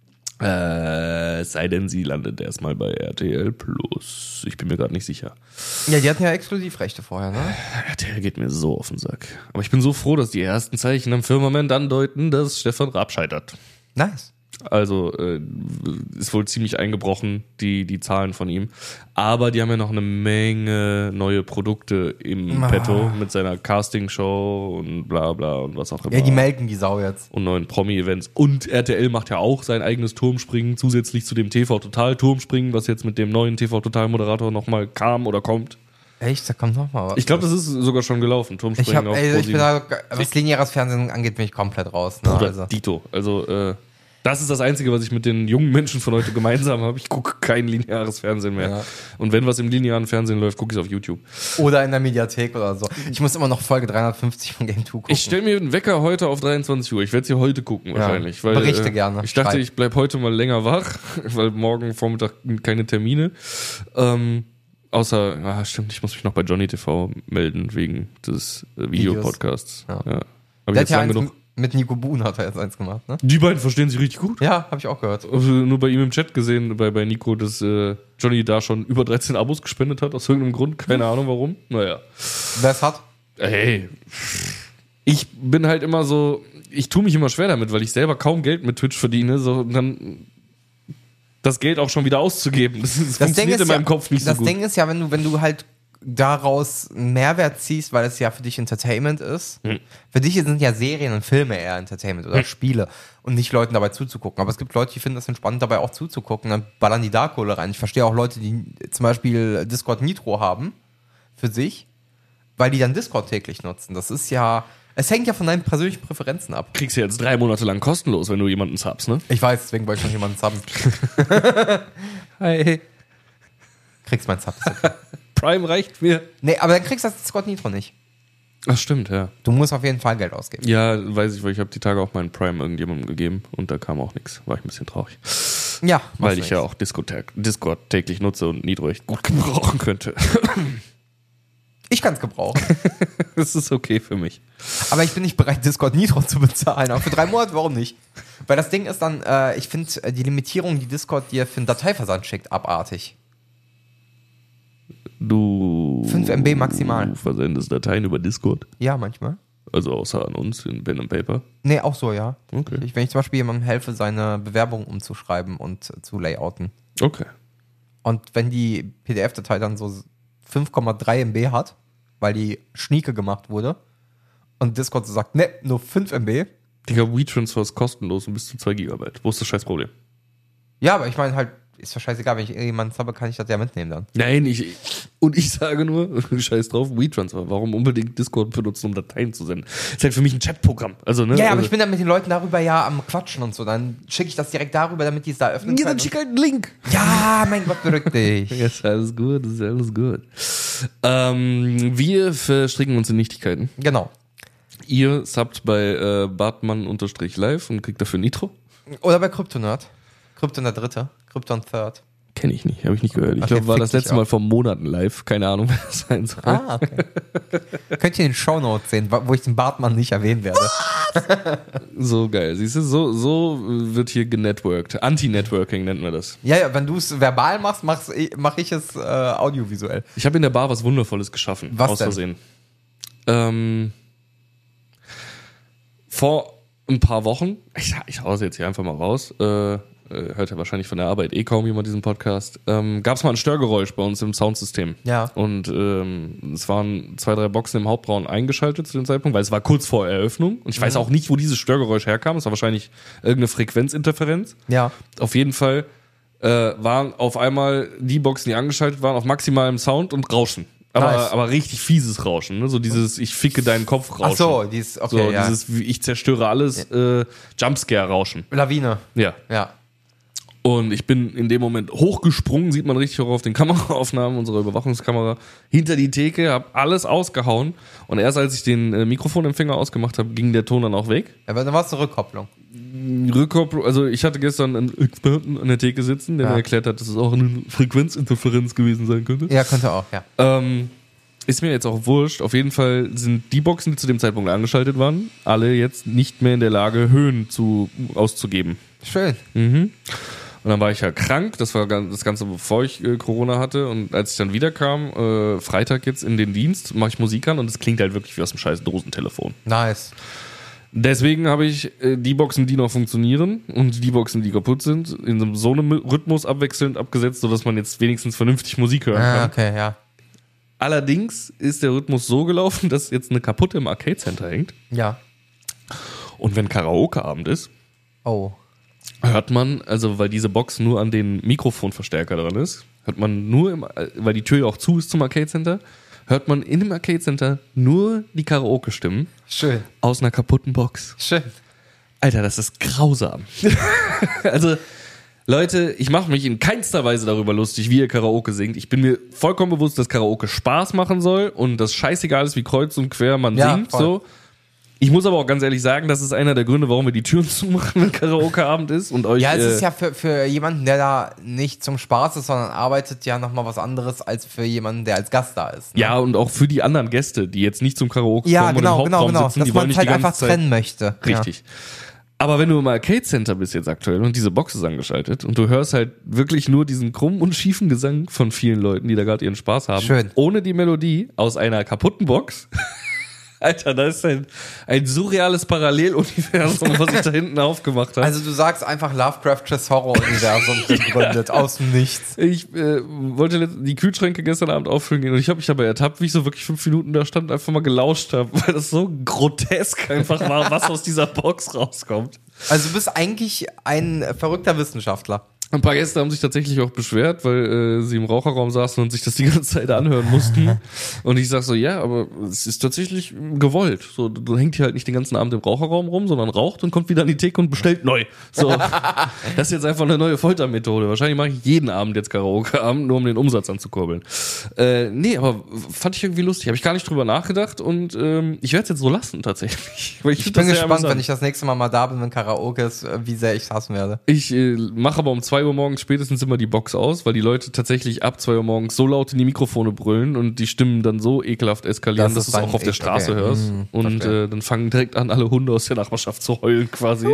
Äh, es sei denn, sie landet erstmal bei R T L Plus. Ich bin mir gerade nicht sicher. Ja, die hatten ja Exklusivrechte vorher, ne? R T L geht mir so auf den Sack. Aber ich bin so froh, dass die ersten Zeichen am Firmament andeuten, dass Stefan Raab scheitert. Nice. Also äh, ist wohl ziemlich eingebrochen, die, die Zahlen von ihm. Aber die haben ja noch eine Menge neue Produkte im Ah. Petto mit seiner Castingshow und bla bla und was auch immer. Ja, die melken die Sau jetzt. Und neuen Promi-Events. Und R T L macht ja auch sein eigenes Turmspringen, zusätzlich zu dem T V-Total-Turmspringen, was jetzt mit dem neuen T V-Total-Moderator nochmal kam oder kommt. Echt? Da kommt noch mal was. Ich glaube, das ist sogar schon gelaufen. Turmspringen ich hab, auf ey, ich bin ProSieben. da, was lineares Fernsehen angeht, bin ich komplett raus. Ne? Bruder, Also. Dito. Also, äh, das ist das Einzige, was ich mit den jungen Menschen von heute gemeinsam habe. Ich gucke kein lineares Fernsehen mehr. Ja. Und wenn was im linearen Fernsehen läuft, gucke ich es auf YouTube. Oder in der Mediathek oder so. Ich muss immer noch Folge dreihundertfünfzig von Game zwei gucken. Ich stelle mir einen Wecker heute auf dreiundzwanzig Uhr. Ich werde sie heute gucken wahrscheinlich. Weil, Berichte äh, gerne. Ich dachte, Schreib. ich bleib heute mal länger wach, weil morgen Vormittag keine Termine. Ähm, außer, ah, stimmt, ich muss mich noch bei Johnny T V melden wegen des äh, Videopodcasts. Ja. Ja. Habe ich Der hat jetzt ja lang eins genug. mit Nico Buhn hat er jetzt eins gemacht, ne? Die beiden verstehen sich richtig gut. Ja, habe ich auch gehört. Also nur bei ihm im Chat gesehen, bei, bei Nico, dass äh, Johnny da schon über dreizehn Abos gespendet hat, aus irgendeinem Grund. Keine Ahnung warum. Naja. Wer es hat? Hey. Ich bin halt immer so, ich tue mich immer schwer damit, weil ich selber kaum Geld mit Twitch verdiene, so und dann das Geld auch schon wieder auszugeben. Das, das, Das funktioniert Ding ist in meinem ja, Kopf nicht so das gut. Ding ist ja, wenn du, wenn du halt daraus einen Mehrwert ziehst, weil es ja für dich Entertainment ist. Hm. Für dich sind ja Serien und Filme eher Entertainment oder Hm. Spiele und nicht Leuten dabei zuzugucken. Aber es gibt Leute, die finden das entspannend, dabei auch zuzugucken. Dann ballern die da Kohle rein. Ich verstehe auch Leute, die zum Beispiel Discord Nitro haben für sich, weil die dann Discord täglich nutzen. Das ist ja, es hängt ja von deinen persönlichen Präferenzen ab. Kriegst du jetzt drei Monate lang kostenlos, wenn du jemanden subst, ne? Ich weiß, deswegen wollte ich noch jemanden subben. Hi. Kriegst mein Sub. ist okay. Prime reicht mir. Nee, aber dann kriegst du das Discord Nitro nicht. Ach stimmt, ja. Du musst auf jeden Fall Geld ausgeben. Ja, weiß ich, weil ich habe die Tage auch meinen Prime irgendjemandem gegeben und da kam auch nichts. War ich ein bisschen traurig. Ja, Weil ich ja auch Discord, Discord täglich nutze und Nitro echt gut gebrauchen könnte. Ich kann es gebrauchen. Das ist okay für mich. Aber ich bin nicht bereit, Discord Nitro zu bezahlen. Aber für drei Monate, warum nicht? Weil das Ding ist dann, äh, ich finde äh, die Limitierung, die Discord dir für einen Dateiversand schickt, abartig. Du fünf Megabyte maximal. Du versendest Dateien über Discord. Ja, manchmal. Also außer an uns in Pen and Paper. Nee, auch so, ja. Okay. Ich, wenn ich zum Beispiel jemandem helfe, seine Bewerbung umzuschreiben und äh, zu layouten. Okay. Und wenn die P D F-Datei dann so fünf Komma drei Megabyte hat, weil die schnieke gemacht wurde, und Discord so sagt, ne, nur fünf Megabyte. Digga, WeTransfer ist kostenlos und bis zu zwei Gigabyte. Wo ist das scheiß Problem? Ja, aber ich meine halt, ist ja scheißegal, wenn ich jemanden habe, kann ich das ja mitnehmen dann. Nein, ich, und ich sage nur, scheiß drauf, WeTransfer. Warum unbedingt Discord benutzen, um Dateien zu senden? Ist halt für mich ein Chatprogramm. Also, ne? Ja, aber also, ich bin dann mit den Leuten darüber ja am Quatschen und so. Dann schicke ich das direkt darüber, damit die es da öffnen ja, können. dann schick halt einen Link. Ja, mein Gott, beruhig dich. Ja, ist alles gut, ist alles gut. Ähm, wir verstricken uns in Nichtigkeiten. Genau. Ihr subbt bei äh, Bartmann-live und kriegt dafür Nitro. Oder bei Kryptonerd. Krypton der Dritte. Krypton Third. Kenne ich nicht, habe ich nicht gehört. Ich Ach, glaube, der war fickt das dich letzte auch. Mal vor Monaten live. Keine Ahnung, wer das sein soll. Ah, okay. Könnt ihr in den Shownotes sehen, wo ich den Bartmann nicht erwähnen werde. So geil. Siehst du, so, so wird hier genetworked. Anti-Networking nennt man das. Ja, ja, wenn du es verbal machst, mach's, mach ich es äh, audiovisuell. Ich habe in der Bar was Wundervolles geschaffen. Was aus denn? Versehen. Ähm, vor ein paar Wochen, ich, ich hau es jetzt hier einfach mal raus, äh, hört ja wahrscheinlich von der Arbeit eh kaum jemand diesen Podcast, ähm, gab es mal ein Störgeräusch bei uns im Soundsystem. Ja. Und ähm, es waren zwei, drei Boxen im Hauptraum eingeschaltet zu dem Zeitpunkt, weil es war kurz vor Eröffnung. Und ich weiß auch nicht, wo dieses Störgeräusch herkam. Es war wahrscheinlich irgendeine Frequenzinterferenz. Ja. Auf jeden Fall äh, waren auf einmal die Boxen, die angeschaltet waren, auf maximalem Sound und Rauschen. Aber, Nice. aber richtig fieses Rauschen, ne? So dieses ich ficke deinen Kopf Rauschen. Ach so, dieses, okay, so ja. dieses ich zerstöre alles äh, Jumpscare Rauschen. Lawine. Ja. Ja. Und ich bin in dem Moment hochgesprungen, sieht man richtig auch auf den Kameraaufnahmen unserer Überwachungskamera, hinter die Theke, hab alles ausgehauen. Und erst als ich den äh, Mikrofonempfänger ausgemacht habe, ging der Ton dann auch weg. Aber dann war es eine Rückkopplung. Rückkopplung, also ich hatte gestern einen Experten an der Theke sitzen, der Ja. mir erklärt hat, dass es auch eine Frequenzinterferenz gewesen sein könnte. Ja, könnte auch, ja. Ähm, ist mir jetzt auch wurscht. Auf jeden Fall sind die Boxen, die zu dem Zeitpunkt angeschaltet waren, alle jetzt nicht mehr in der Lage, Höhen zu, auszugeben. Schön. Mhm. Und dann war ich ja krank, das war ganz- das Ganze, bevor ich äh, Corona hatte. Und als ich dann wiederkam, äh, Freitag jetzt in den Dienst, mache ich Musik an und es klingt halt wirklich wie aus dem scheiß Dosentelefon. Nice. Deswegen habe ich äh, die Boxen, die noch funktionieren und die Boxen, die kaputt sind, in so, so einem Rhythmus abwechselnd abgesetzt, sodass man jetzt wenigstens vernünftig Musik hören Ah, kann. okay, ja. Allerdings ist der Rhythmus so gelaufen, dass jetzt eine kaputte im Arcade Center hängt. Ja. Und wenn Karaoke-Abend ist, Oh. hört man, also weil diese Box nur an den Mikrofonverstärker dran ist, hört man nur, im, weil die Tür ja auch zu ist zum Arcade Center, hört man in dem Arcade Center nur die Karaoke-Stimmen Schön. aus einer kaputten Box. Schön. Alter, das ist grausam. Also, Leute, ich mache mich in keinster Weise darüber lustig, wie ihr Karaoke singt. Ich bin mir vollkommen bewusst, dass Karaoke Spaß machen soll und das scheißegal ist, wie kreuz und quer man Ja, singt. voll. So. Ich muss aber auch ganz ehrlich sagen, das ist einer der Gründe, warum wir die Türen zumachen, wenn Karaoke-Abend ist und euch. Ja, es äh, ist ja für, für jemanden, der da nicht zum Spaß ist, sondern arbeitet, ja nochmal was anderes als für jemanden, der als Gast da ist. Ne? ja, und auch für die anderen Gäste, die jetzt nicht zum Karaoke ja, kommen genau, und im genau, Hauptraum genau. sitzen, Dass die wollen man es nicht halt die ganze einfach Zeit. trennen möchte. Richtig. Aber wenn du im Arcade Center bist jetzt aktuell und diese Box ist angeschaltet und du hörst halt wirklich nur diesen krummen und schiefen Gesang von vielen Leuten, die da gerade ihren Spaß haben, Schön. ohne die Melodie aus einer kaputten Box. Alter, da ist ein, ein surreales Paralleluniversum, was sich da hinten aufgemacht hat. Ja. Also du sagst einfach Lovecraftsches Horror-Universum gegründet, aus dem Nichts. Ich äh, wollte letzt- die Kühlschränke gestern Abend auffüllen gehen und ich habe mich dabei ertappt, wie ich so wirklich fünf Minuten da stand und einfach mal gelauscht habe, weil das so grotesk einfach war, was aus dieser Box rauskommt. Also du bist eigentlich ein verrückter Wissenschaftler. Ein paar Gäste haben sich tatsächlich auch beschwert, weil äh, sie im Raucherraum saßen und sich das die ganze Zeit anhören mussten. Und ich sag so, ja, aber es ist tatsächlich gewollt. So, du, du hängt hier halt nicht den ganzen Abend im Raucherraum rum, sondern raucht und kommt wieder an die Theke und bestellt neu. So, das ist jetzt einfach eine neue Foltermethode. Wahrscheinlich mache ich jeden Abend jetzt Karaoke-Abend, nur um den Umsatz anzukurbeln. Äh, nee, aber fand ich irgendwie lustig. Habe ich gar nicht drüber nachgedacht und ähm, ich werde es jetzt so lassen tatsächlich. Weil ich Ich find bin das sehr gespannt, amüsant. wenn ich das nächste Mal mal da bin, wenn Karaoke ist, äh, wie sehr ich es hassen werde. Ich äh, mache aber um zwei Uhr morgens spätestens immer die Box aus, weil die Leute tatsächlich ab zwei Uhr morgens so laut in die Mikrofone brüllen und die Stimmen dann so ekelhaft eskalieren, Das dass ist du es dann auch auf der echt Straße okay. hörst. Mm, und verstehe. äh, dann fangen direkt an, alle Hunde aus der Nachbarschaft zu heulen quasi.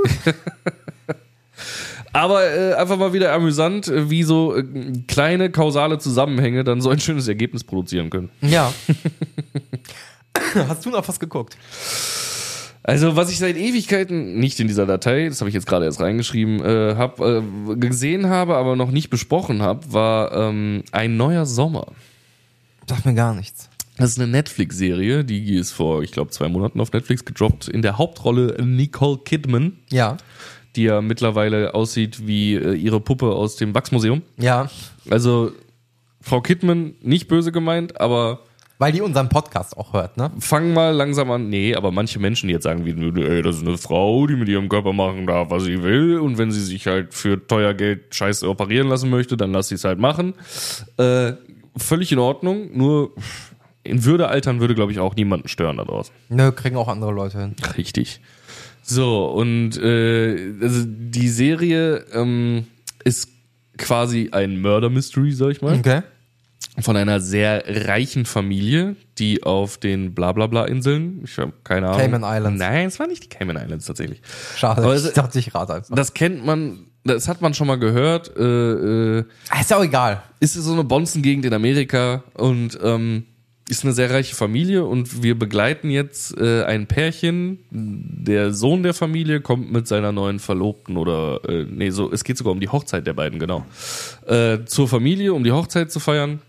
Aber äh, einfach mal wieder amüsant, äh, wie so äh, kleine kausale Zusammenhänge dann so ein schönes Ergebnis produzieren können. Ja. Hast du noch was geguckt? Also, was ich seit Ewigkeiten nicht in dieser Datei, das habe ich jetzt gerade erst reingeschrieben, äh, hab, äh, gesehen habe, aber noch nicht besprochen habe, war ähm, Ein neuer Sommer. Sagt mir gar nichts. Das ist eine Netflix-Serie, die ist vor, ich glaube, zwei Monaten auf Netflix gedroppt. In der Hauptrolle Nicole Kidman, Ja. die ja mittlerweile aussieht wie äh, ihre Puppe aus dem Wachsmuseum. Ja. Also, Frau Kidman, nicht böse gemeint, aber Weil die unseren Podcast auch hört, ne? fang mal langsam an. Nee, aber manche Menschen, die jetzt sagen wie, ey, das ist eine Frau, die mit ihrem Körper machen darf, was sie will. Und wenn sie sich halt für teuer Geld scheiße operieren lassen möchte, dann lass sie es halt machen. Äh, völlig in Ordnung. Nur, in Würde altern würde, glaube ich, auch niemanden stören da draußen. Nö, kriegen auch andere Leute hin. Richtig. So, und äh, also die Serie ähm, ist quasi ein Murder-Mystery, sag ich mal. Okay. Von einer sehr reichen Familie, die auf den Blablabla-Inseln, ich habe keine Ahnung. Cayman Islands. Nein, es waren nicht die Cayman Islands tatsächlich. Schade, Aber ich es- dachte, ich rate einfach. Das kennt man, das hat man schon mal gehört. Äh, äh, Ah, ist ja auch egal. ist so eine Bonzengegend in Amerika und ähm, ist eine sehr reiche Familie und wir begleiten jetzt äh, ein Pärchen. Der Sohn der Familie kommt mit seiner neuen Verlobten oder äh, nee, so es geht sogar um die Hochzeit der beiden, genau. Äh, zur Familie, um die Hochzeit zu feiern.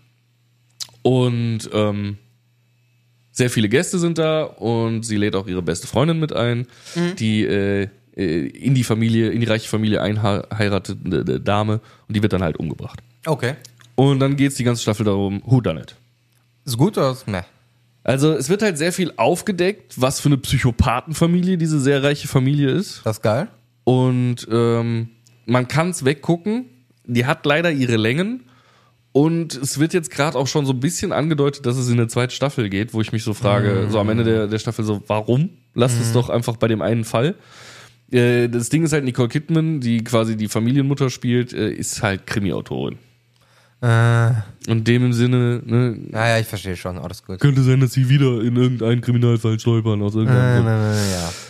Und ähm, sehr viele Gäste sind da und sie lädt auch ihre beste Freundin mit ein, Mhm. die äh, äh, in die Familie, in die reiche Familie einheiratete Dame und die wird dann halt umgebracht. Okay. Und dann geht's die ganze Staffel darum, who done it? Ist gut oder ist meh? Also es wird halt sehr viel aufgedeckt, was für eine Psychopathenfamilie diese sehr reiche Familie ist. Das ist geil. Und ähm, man kann's weggucken. Die hat leider ihre Längen. Und es wird jetzt gerade auch schon so ein bisschen angedeutet, dass es in eine zweite Staffel geht, wo ich mich so frage, Mm. so am Ende der, der Staffel so, warum? Lasst Mhm. es doch einfach bei dem einen Fall. Äh, das Ding ist halt, Nicole Kidman, die quasi die Familienmutter spielt, äh, ist halt Krimi-Autorin. Äh, Und dem im Sinne, ne, naja, ich verstehe schon. Alles gut. könnte sein, dass sie wieder in irgendeinen Kriminalfall stolpern aus irgendeinem Äh, Grund.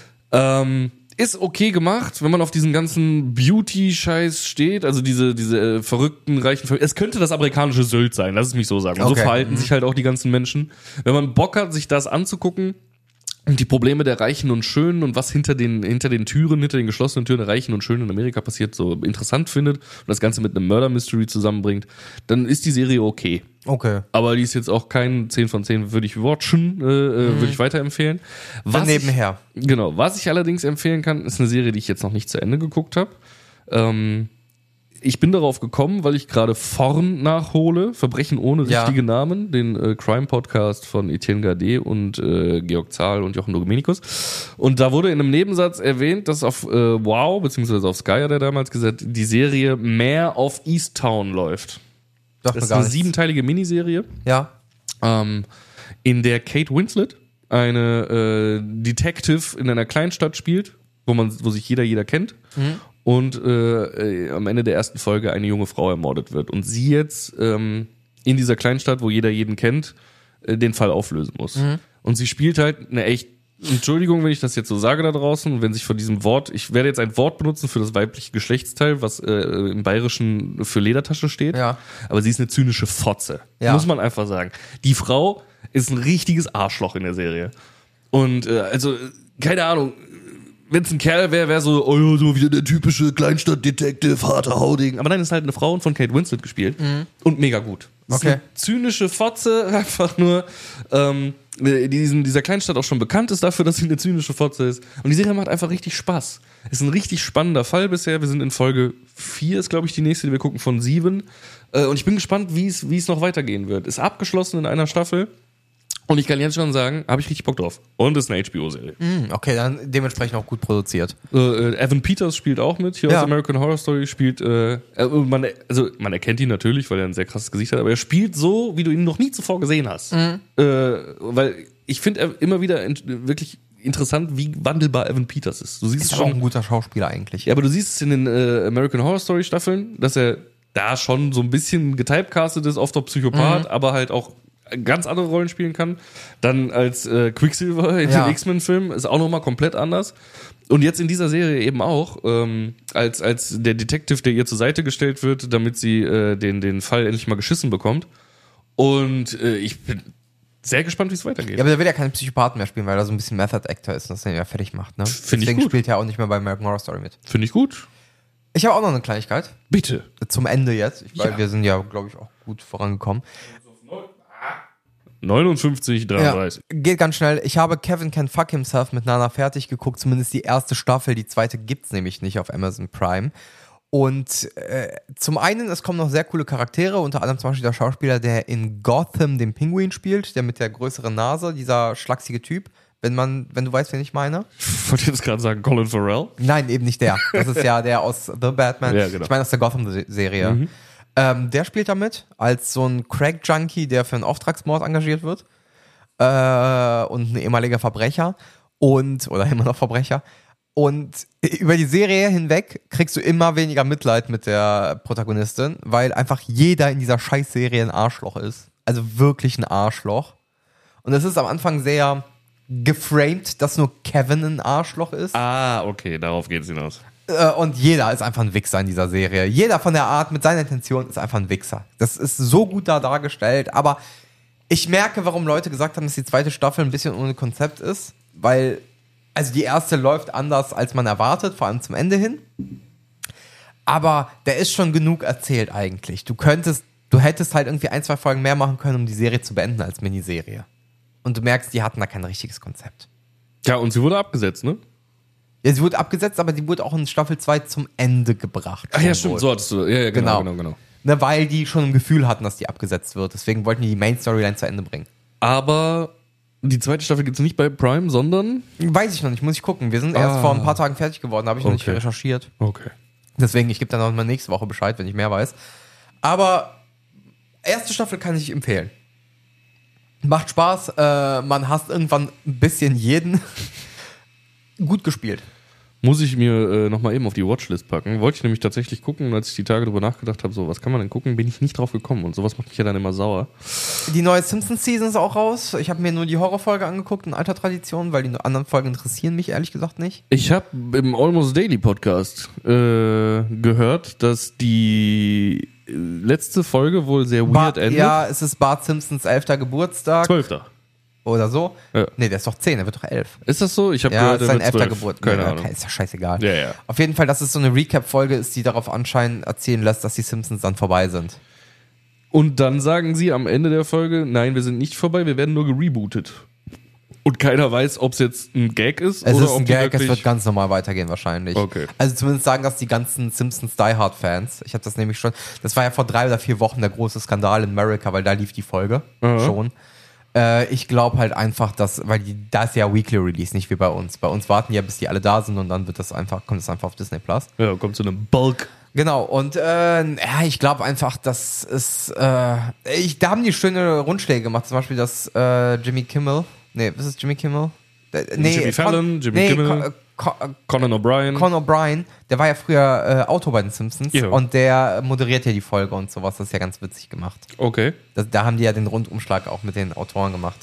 ja. Ähm, ist okay gemacht, wenn man auf diesen ganzen Beauty-Scheiß steht, also diese, diese äh, verrückten, reichen Familien. Es könnte das amerikanische Sylt sein, lass es mich so sagen. Und Okay. so verhalten Mhm. sich halt auch die ganzen Menschen. Wenn man Bock hat, sich das anzugucken und die Probleme der Reichen und Schönen und was hinter den, hinter den Türen, hinter den geschlossenen Türen der Reichen und Schönen in Amerika passiert, so interessant findet und das Ganze mit einem Murder-Mystery zusammenbringt, dann ist die Serie okay. Okay. Aber die ist jetzt auch kein zehn von zehn würde ich watchen, äh, äh, würde ich weiterempfehlen. Was nebenher. Ich, genau. Was ich allerdings empfehlen kann, ist eine Serie, die ich jetzt noch nicht zu Ende geguckt habe. Ähm, ich bin darauf gekommen, weil ich gerade Vorn nachhole, Verbrechen ohne Ja. richtige Namen, den äh, Crime-Podcast von Etienne Gardet und äh, Georg Zahl und Jochen Dominikus. Und da wurde in einem Nebensatz erwähnt, dass auf äh, Wow, beziehungsweise auf Sky hat er damals gesagt, die Serie Mare of Easttown läuft. Sagt Das mir ist gar eine nichts. siebenteilige Miniserie, Ja. ähm, in der Kate Winslet eine äh, Detective in einer Kleinstadt spielt, wo man, wo sich jeder jeder kennt, und äh, äh, am Ende der ersten Folge eine junge Frau ermordet wird und sie jetzt ähm, in dieser Kleinstadt, wo jeder jeden kennt, äh, den Fall auflösen muss. Und sie spielt halt eine echt, Entschuldigung, wenn ich das jetzt so sage da draußen, wenn sich von diesem Wort, ich werde jetzt ein Wort benutzen für das weibliche Geschlechtsteil, was äh, im Bayerischen für Ledertasche steht, Ja. aber sie ist eine zynische Fotze, Ja. muss man einfach sagen. Die Frau ist ein richtiges Arschloch in der Serie. Und äh, also, keine Ahnung, wenn es ein Kerl wäre, wäre so, oh ja, so wieder der typische Kleinstadt-Detective, harter Hauding. Aber nein, ist halt eine Frau und von Kate Winslet gespielt. Und mega gut. Das ist Okay. eine zynische Fotze, einfach nur, ähm, die in dieser Kleinstadt auch schon bekannt ist dafür, dass sie eine zynische Fotze ist. Und die Serie macht einfach richtig Spaß. Ist ein richtig spannender Fall bisher. Wir sind in Folge vier, ist glaube ich die nächste, die wir gucken, von sieben. Äh, und ich bin gespannt, wie es wie es noch weitergehen wird. Ist abgeschlossen in einer Staffel. Und ich kann jetzt schon sagen, habe ich richtig Bock drauf. Und ist eine H B O-Serie. Hm, okay, dann dementsprechend auch gut produziert. Äh, Evan Peters spielt auch mit, hier Ja. aus American Horror Story, spielt, äh, äh, man, also man erkennt ihn natürlich, weil er ein sehr krasses Gesicht hat, aber er spielt so, wie du ihn noch nie zuvor gesehen hast. Mhm. Äh, weil ich finde immer wieder int- wirklich interessant, wie wandelbar Evan Peters ist. Du siehst Ist es aber auch schon, ein guter Schauspieler eigentlich. ja, aber du siehst es in den äh, American Horror Story Staffeln, dass er da schon so ein bisschen getypecastet ist, oft auch Psychopath, Mhm. aber halt auch ganz andere Rollen spielen kann. Dann als äh, Quicksilver in Ja. den X-Men-Filmen ist auch nochmal komplett anders. Und jetzt in dieser Serie eben auch, ähm, als, als der Detective, der ihr zur Seite gestellt wird, damit sie äh, den, den Fall endlich mal geschissen bekommt. Und äh, ich bin sehr gespannt, wie es weitergeht. Ja, aber der will ja keinen Psychopathen mehr spielen, weil er so ein bisschen Method Actor ist und das den ja fertig macht, ne? Find ich Deswegen gut. spielt er auch nicht mehr bei American Horror Story mit. Finde ich gut. Ich habe auch noch eine Kleinigkeit. Bitte. Zum Ende jetzt, weil Ja. wir sind ja, glaube ich, auch gut vorangekommen. neunundfünfzig, dreiunddreißig. Ja, geht ganz schnell. Ich habe Kevin Can Fuck Himself mit Nana fertig geguckt, zumindest die erste Staffel. Die zweite gibt's nämlich nicht auf Amazon Prime. Und äh, zum einen, es kommen noch sehr coole Charaktere, unter anderem zum Beispiel der Schauspieler, der in Gotham den Pinguin spielt, der mit der größeren Nase, dieser schlachsige Typ, wenn man, wenn du weißt, wen ich meine. Ich wollte jetzt gerade sagen, Colin Farrell. Nein, eben nicht der. Das ist ja der aus The Batman. Ja, genau. Ich meine aus der Gotham-Serie. Ähm, der spielt da mit als so ein Crack-Junkie, der für einen Auftragsmord engagiert wird. äh, und ein ehemaliger Verbrecher und, oder immer noch Verbrecher. Und über die Serie hinweg kriegst du immer weniger Mitleid mit der Protagonistin, weil einfach jeder in dieser Scheißserie ein Arschloch ist. Also wirklich ein Arschloch. Und es ist am Anfang sehr geframed, dass nur Kevin ein Arschloch ist. Ah, okay, darauf geht es hinaus. Und jeder ist einfach ein Wichser in dieser Serie. Jeder von der Art mit seiner Intention ist einfach ein Wichser. Das ist so gut da dargestellt. Aber ich merke, warum Leute gesagt haben, dass die zweite Staffel ein bisschen ohne Konzept ist. Weil, also die erste läuft anders, als man erwartet, vor allem zum Ende hin. Aber da ist schon genug erzählt eigentlich. Du könntest, du hättest halt irgendwie ein, zwei Folgen mehr machen können, um die Serie zu beenden als Miniserie. Und du merkst, die hatten da kein richtiges Konzept. Ja, und sie wurde abgesetzt, ne? Ja, sie wurde abgesetzt, aber die wurde auch in Staffel zwei zum Ende gebracht. Ach ja, stimmt, so hattest du. Ja, ja, genau, genau, genau. Ne, weil die schon ein Gefühl hatten, dass die abgesetzt wird. Deswegen wollten die die Main-Storyline zu Ende bringen. Aber die zweite Staffel gibt es nicht bei Prime, sondern? Weiß ich noch nicht, muss ich gucken. Wir sind erst Ah. vor ein paar Tagen fertig geworden, habe ich noch nicht Okay. recherchiert. Okay. Deswegen, ich gebe dann auch mal nächste Woche Bescheid, wenn ich mehr weiß. Aber erste Staffel kann ich empfehlen. Macht Spaß, äh, man hasst irgendwann ein bisschen jeden. Gut gespielt. Muss ich mir äh, nochmal eben auf die Watchlist packen. Wollte ich nämlich tatsächlich gucken und als ich die Tage drüber nachgedacht habe, so, was kann man denn gucken, bin ich nicht drauf gekommen und sowas macht mich ja dann immer sauer. Die neue Simpsons-Season ist auch raus. Ich habe mir nur die Horrorfolge angeguckt in alter Tradition, weil die anderen Folgen interessieren mich ehrlich gesagt nicht. Ich habe im Almost Daily Podcast äh, gehört, dass die letzte Folge wohl sehr weird Bart, endet. ja, es ist Bart Simpsons elfter Geburtstag. Zwölfter. Oder so. Ja. Nee, der ist doch zehn, der wird doch elf. Ist das so? Ich habe Ja, gehört, ist er sein wird elfter zwölf. Geburt. Keine ja, Ahnung. okay, ist ja scheißegal. Ja, ja. Auf jeden Fall, dass es so eine Recap-Folge ist, die darauf anscheinend erzählen lässt, dass die Simpsons dann vorbei sind. Und dann sagen sie am Ende der Folge, nein, wir sind nicht vorbei, wir werden nur gerebootet. Und keiner weiß, ob es jetzt ein Gag ist Es oder ist ob ein die Gag, es wirklich... wird ganz normal weitergehen wahrscheinlich. Okay. Also zumindest sagen das die ganzen Simpsons Die Hard Fans. Ich habe das nämlich schon, das war ja vor drei oder vier Wochen der große Skandal in America, weil da lief die Folge Aha. schon. Äh, ich glaube halt einfach, dass, weil die, da ist ja Weekly Release, nicht wie bei uns. Bei uns warten ja, bis die alle da sind und dann wird das einfach, kommt das einfach auf Disney Plus. Ja, kommt zu einem Bulk. Genau, und äh, ja, ich glaube einfach, dass es, äh, ich, da haben die schöne Rundschläge gemacht, zum Beispiel das äh, Jimmy Kimmel, nee, was ist Jimmy Kimmel? Äh, nee, Jimmy Fallon, Jimmy Kimmel. Con, Con, Conan O'Brien. Con O'Brien, der war ja früher äh, Autor bei den Simpsons Ja. und der moderiert ja die Folge und sowas, das ist ja ganz witzig gemacht. Okay. Das, da haben die ja den Rundumschlag auch mit den Autoren gemacht.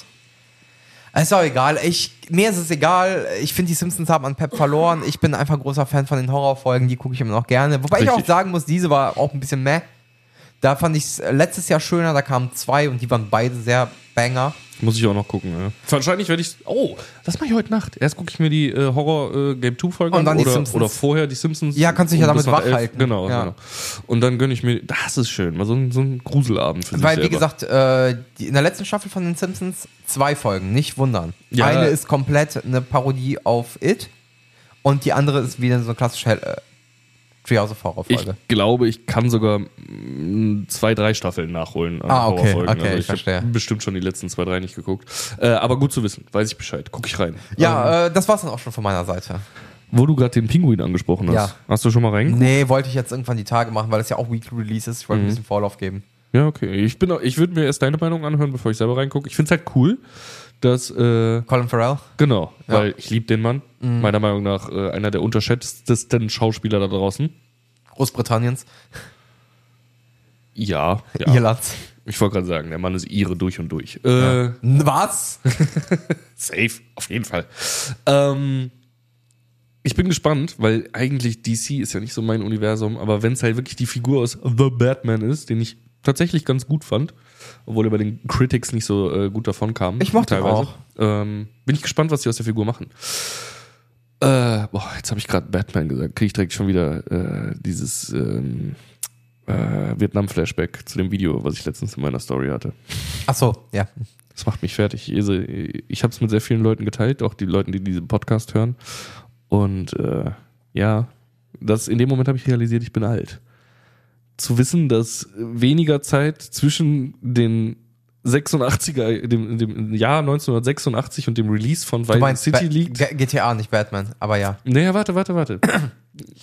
Ist auch egal. Ich, mir ist es egal. Ich finde, die Simpsons haben an Pep verloren. Ich bin einfach ein großer Fan von den Horrorfolgen. Die gucke ich immer noch gerne. Wobei ich Richtig. auch sagen muss, diese war auch ein bisschen meh. Da fand ich es letztes Jahr schöner. Da kamen zwei und die waren beide sehr Banger. Muss ich auch noch gucken, ja. Wahrscheinlich werde ich... Oh, das mache ich heute Nacht. Erst gucke ich mir die äh, Horror-Game-zwei-Folge Und an. dann die oder, Simpsons. oder vorher die Simpsons. Ja, kannst dich ja um damit bis nach wach elf. halten. Genau, Ja. genau. Und dann gönne ich mir... Das ist schön. Mal so ein, so ein Gruselabend für sich Weil, wie selber. gesagt, äh, die, in der letzten Staffel von den Simpsons zwei Folgen. Nicht wundern. Ja. Eine ist komplett eine Parodie auf It. Und die andere ist wieder so eine klassische äh, Treehouse of Horror Ich Folge. glaube, ich kann sogar mm, zwei, drei Staffeln nachholen an Ah, okay, Horrorfolgen. okay, also ich ich verstehe. habe bestimmt schon die letzten zwei, drei nicht geguckt. Äh, aber gut zu wissen, weiß ich Bescheid. Guck ich rein. Ähm, Ja, äh, das war's dann auch schon von meiner Seite. wo du gerade den Pinguin angesprochen hast. Ja. Hast du schon mal reingeguckt? Nee, wollte ich jetzt irgendwann die Tage machen, weil das ja auch Weekly Release ist. Ich wollte Mhm. ein bisschen Vorlauf geben. Ja, okay. Ich, bin auch- ich würde mir erst deine Meinung anhören, bevor ich selber reingucke. Ich finde es halt cool, dass, äh, Colin Farrell? genau, Ja. weil ich liebe den Mann. Mhm. Meiner Meinung nach äh, einer der unterschätztesten Schauspieler da draußen. Großbritanniens. Ja, ja. Irlands. Ich wollte gerade sagen, der Mann ist ihre durch und durch. Äh, Was? Safe, auf jeden Fall. Ähm, ich bin gespannt, weil eigentlich D C ist ja nicht so mein Universum, aber wenn es halt wirklich die Figur aus The Batman ist, den ich tatsächlich ganz gut fand, obwohl er bei den Critics nicht so äh, gut davon kam. Ich mochte ihn teilweise. auch. Ähm, bin ich gespannt, was sie aus der Figur machen. Äh, boah, jetzt habe ich gerade Batman gesagt. Kriege ich direkt schon wieder äh, dieses ähm, äh, Vietnam-Flashback zu dem Video, was ich letztens in meiner Story hatte. Ach so, ja. Das macht mich fertig. Also, ich habe es mit sehr vielen Leuten geteilt, auch die Leuten, die diesen Podcast hören. Und äh, ja, das, in dem Moment habe ich realisiert, ich bin alt. Zu wissen, dass weniger Zeit zwischen den sechsundachtziger, dem, dem Jahr neunzehnhundertsechsundachtzig und dem Release von Du Vice meinst City Ba- liegt. G- G T A, nicht Batman, aber ja. Naja, warte, warte, warte. Ja,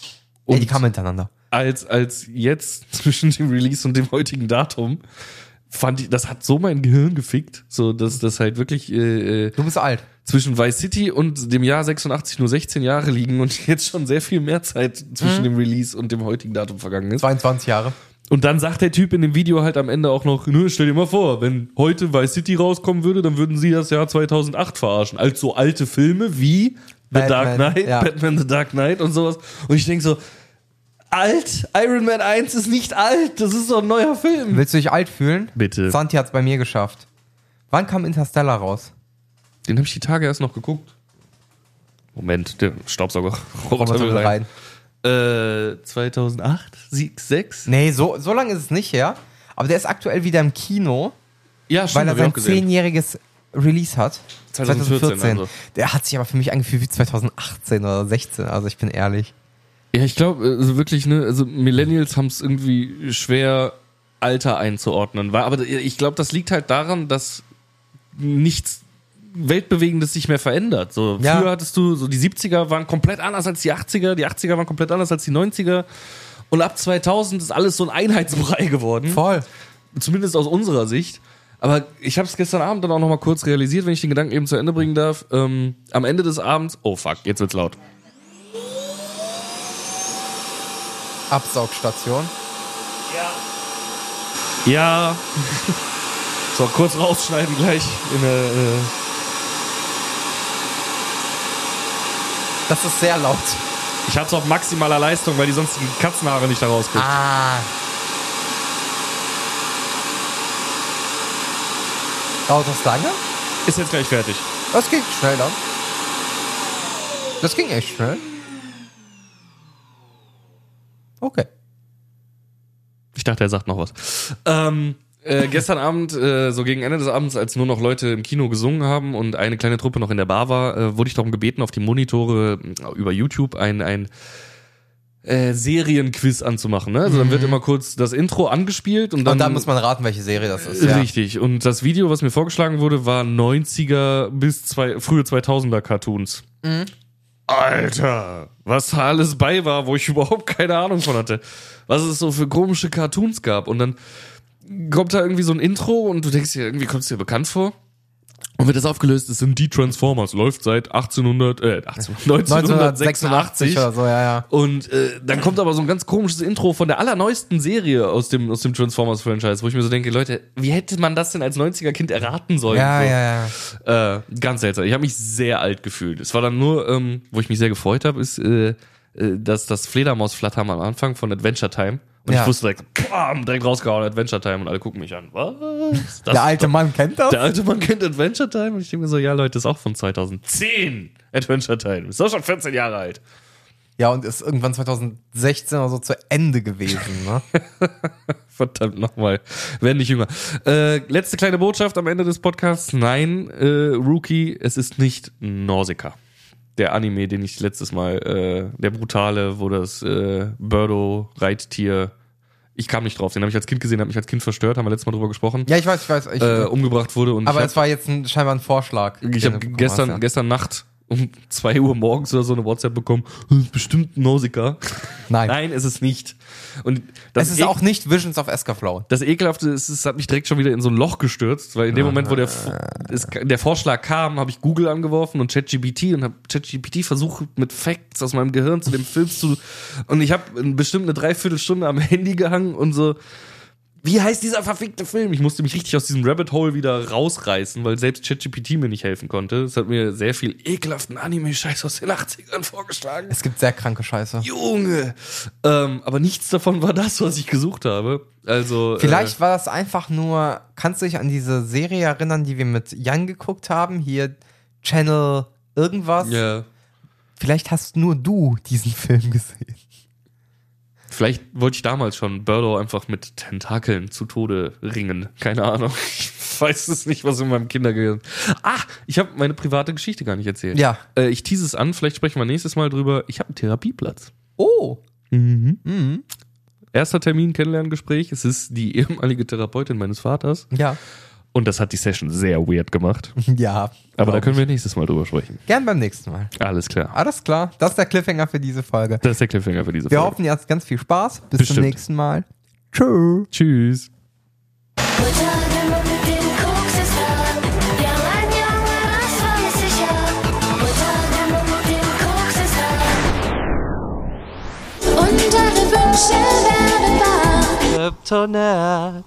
Und die kamen hintereinander. als, als jetzt zwischen dem Release und dem heutigen Datum fand ich, das hat so mein Gehirn gefickt, so dass das halt wirklich äh, Du bist alt. zwischen Vice City und dem Jahr sechsundachtzig nur sechzehn Jahre liegen und jetzt schon sehr viel mehr Zeit zwischen mhm. dem Release und dem heutigen Datum vergangen ist. zweiundzwanzig Jahre. Und dann sagt der Typ in dem Video halt am Ende auch noch, nö, stell dir mal vor, wenn heute Vice City rauskommen würde, dann würden sie das Jahr zweitausendacht verarschen. Als so alte Filme wie The Batman, Dark Knight, ja. Batman The Dark Knight und sowas. Und ich denke so, alt? Iron Man eins ist nicht alt, das ist doch ein neuer Film. Willst du dich alt fühlen? Bitte. Santi hat's bei mir geschafft. Wann kam Interstellar raus? Den habe ich die Tage erst noch geguckt. Moment, der Staubsauger. Roboter will rein. Äh, zweitausendacht? sechs? Nee, so, so lange ist es nicht her. Aber der ist aktuell wieder im Kino, Ja, stimmt, weil er hab ich sein auch gesehen. zehnjähriges Release hat. zweitausendvierzehn also. Der hat sich aber für mich angefühlt wie zweitausendachtzehn oder sechzehn, also ich bin ehrlich. Ja, ich glaube, also wirklich, ne, also Millennials haben es irgendwie schwer, Alter einzuordnen. Weil, aber ich glaube, das liegt halt daran, dass nichts Weltbewegendes sich mehr verändert. So, Ja. Früher hattest du, so die siebziger waren komplett anders als die achtziger, die achtziger waren komplett anders als die neunziger. Und ab zweitausend ist alles so ein Einheitsbrei geworden. Voll. Zumindest aus unserer Sicht. Aber ich habe es gestern Abend dann auch noch mal kurz realisiert, wenn ich den Gedanken eben zu Ende bringen darf. Ähm, am Ende des Abends, oh fuck, jetzt wird's laut. Absaugstation. Ja. So, kurz rausschneiden gleich. In der, äh Das ist sehr laut. ich hatte es auf maximaler Leistung, weil die sonst die Katzenhaare nicht da rauskriegt. Ah. Dauert das lange? Ist jetzt gleich fertig. Das ging schnell dann. Das ging echt schnell. Okay. Ich dachte, er sagt noch was. Ähm, äh, gestern Abend, äh, so gegen Ende des Abends, als nur noch Leute im Kino gesungen haben und eine kleine Truppe noch in der Bar war, äh, wurde ich darum gebeten, auf die Monitore äh, über YouTube ein, ein äh, Serienquiz anzumachen. Ne? Also dann wird immer kurz das Intro angespielt und dann, Und dann muss man raten, welche Serie das ist. Ja. Richtig. Und das Video, was mir vorgeschlagen wurde, war neunziger bis zwei, frühe zweitausender Cartoons. Mhm. Alter, was da alles bei war, wo ich überhaupt keine Ahnung von hatte. Was es so für komische Cartoons gab. Und dann kommt da irgendwie so ein Intro und du denkst dir, irgendwie kommt es dir bekannt vor. Und wird das aufgelöst, es sind die Transformers, läuft seit achtzehnhundert, äh, neunzehnhundertsechsundachtzig oder so, ja, ja. Und äh, dann kommt aber so ein ganz komisches Intro von der allerneuesten Serie aus dem, aus dem Transformers-Franchise, wo ich mir so denke, Leute, wie hätte man das denn als neunziger-Kind erraten sollen? Ja, so. ja, ja. Äh, ganz seltsam. Ich habe mich sehr alt gefühlt. Es war dann nur, ähm, wo ich mich sehr gefreut habe, ist, äh, äh, dass das Fledermaus-Flattern am Anfang von Adventure Time. Und Ja. ich wusste direkt, bam, direkt rausgehauen, Adventure Time. Und alle gucken mich an. Was? Das Der alte ist doch- Mann kennt das? Der alte Mann kennt Adventure Time. Und ich denke mir so, ja Leute, ist auch von zweitausendzehn Adventure Time. Ist doch schon vierzehn Jahre alt. Ja, und ist irgendwann zweitausendsechzehn oder so zu Ende gewesen, ne? Verdammt nochmal. Werden nicht jünger. Äh, letzte kleine Botschaft am Ende des Podcasts. Nein, äh, Rookie, es ist nicht Nausicaa. Der Anime, den ich letztes Mal, äh, der brutale, wo das äh, Birdo-Reittier, ich kam nicht drauf, den habe ich als Kind gesehen, habe mich als Kind verstört, haben wir letztes Mal drüber gesprochen, Ja, ich weiß, ich weiß. Ich, äh, umgebracht wurde. Und aber ich es war jetzt ein, scheinbar ein Vorschlag. Ich den habe du bekommen gestern, hast, ja. gestern Nacht um zwei Uhr morgens oder so eine WhatsApp bekommen, das ist bestimmt Nausicaa. Nein. Nein, es ist nicht. Und das Es ist e- auch nicht Visions of Escaflow. das Ekelhafte ist, es hat mich direkt schon wieder in so ein Loch gestürzt, weil in dem Moment, wo der, es, der Vorschlag kam, habe ich Google angeworfen und ChatGPT und habe ChatGPT versucht, mit Facts aus meinem Gehirn zu dem Film zu, und ich habe bestimmt eine Dreiviertelstunde am Handy gehangen und so, wie heißt dieser verfickte Film? Ich musste mich richtig aus diesem Rabbit Hole wieder rausreißen, weil selbst ChatGPT mir nicht helfen konnte. Es hat mir sehr viel ekelhaften Anime-Scheiß aus den achtzigern vorgeschlagen. Es gibt sehr kranke Scheiße. Junge! Ähm, aber nichts davon war das, was ich gesucht habe. Also Vielleicht war das einfach nur, kannst du dich an diese Serie erinnern, die wir mit Jan geguckt haben? Hier Channel irgendwas? äh, ja. Vielleicht hast nur du diesen Film gesehen. Vielleicht wollte ich damals schon Birdo einfach mit Tentakeln zu Tode ringen. Keine Ahnung. Ich weiß es nicht, was in meinem Kindergehirn. Ah, ich habe meine private Geschichte gar nicht erzählt. Ja. Äh, ich tease es an, vielleicht sprechen wir nächstes Mal drüber. Ich habe einen Therapieplatz. Oh. Mhm. Mhm. Erster Termin, Kennenlerngespräch. Es ist die ehemalige Therapeutin meines Vaters. Ja. Und das hat die Session sehr weird gemacht. Ja. Aber da können wir nächstes Mal drüber sprechen. Gern beim nächsten Mal. Alles klar. Alles klar. Das ist der Cliffhanger für diese Folge. Das ist der Cliffhanger für diese Wir Folge. hoffen, ihr habt ganz viel Spaß. Bis Bestimmt. zum nächsten Mal. Tschüss. Tschüss. Put on Kryptonat.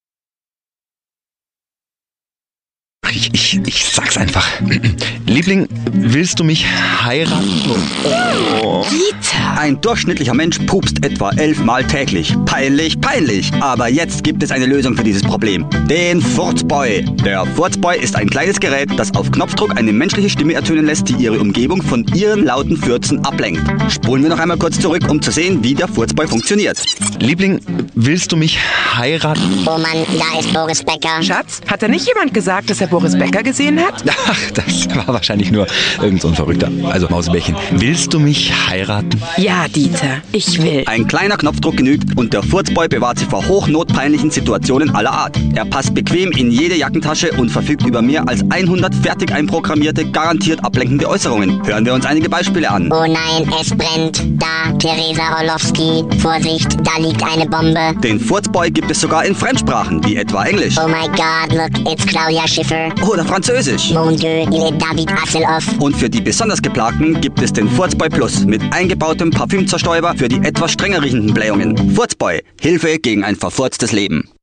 Ich, ich, ich sag's einfach. Liebling, willst du mich heiraten? Oh. Dieter! Ein durchschnittlicher Mensch pupst etwa elfmal täglich. Peinlich, peinlich. Aber jetzt gibt es eine Lösung für dieses Problem. Den Furzboy. Der Furzboy ist ein kleines Gerät, das auf Knopfdruck eine menschliche Stimme ertönen lässt, die ihre Umgebung von ihren lauten Fürzen ablenkt. Spulen wir noch einmal kurz zurück, um zu sehen, wie der Furzboy funktioniert. Liebling, willst du mich heiraten? Oh Mann, da ist Boris Becker. Schatz, hat da nicht jemand gesagt, dass er Boris Becker gesehen hat? Ach, das war wahrscheinlich nur irgend so ein Verrückter. Also, Mausebärchen, willst du mich heiraten? Ja, Dieter, ich will. Ein kleiner Knopfdruck genügt und der Furzboy bewahrt sich vor hochnotpeinlichen Situationen aller Art. Er passt bequem in jede Jackentasche und verfügt über mehr als hundert fertig einprogrammierte, garantiert ablenkende Äußerungen. Hören wir uns einige Beispiele an. Oh nein, es brennt. Da, Theresa Orlowski. Vorsicht, da liegt eine Bombe. Den Furzboy gibt es sogar in Fremdsprachen, wie etwa Englisch. Oh my God, look, it's Claudia Schiffer. Oder Französisch. Mon Dieu, il est David Hasselhoff. Und für die besonders Geplagten gibt es den Furzboy Plus mit eingebautem Parfümzerstäuber für die etwas strenger riechenden Blähungen. Furzboy, Hilfe gegen ein verfurztes Leben.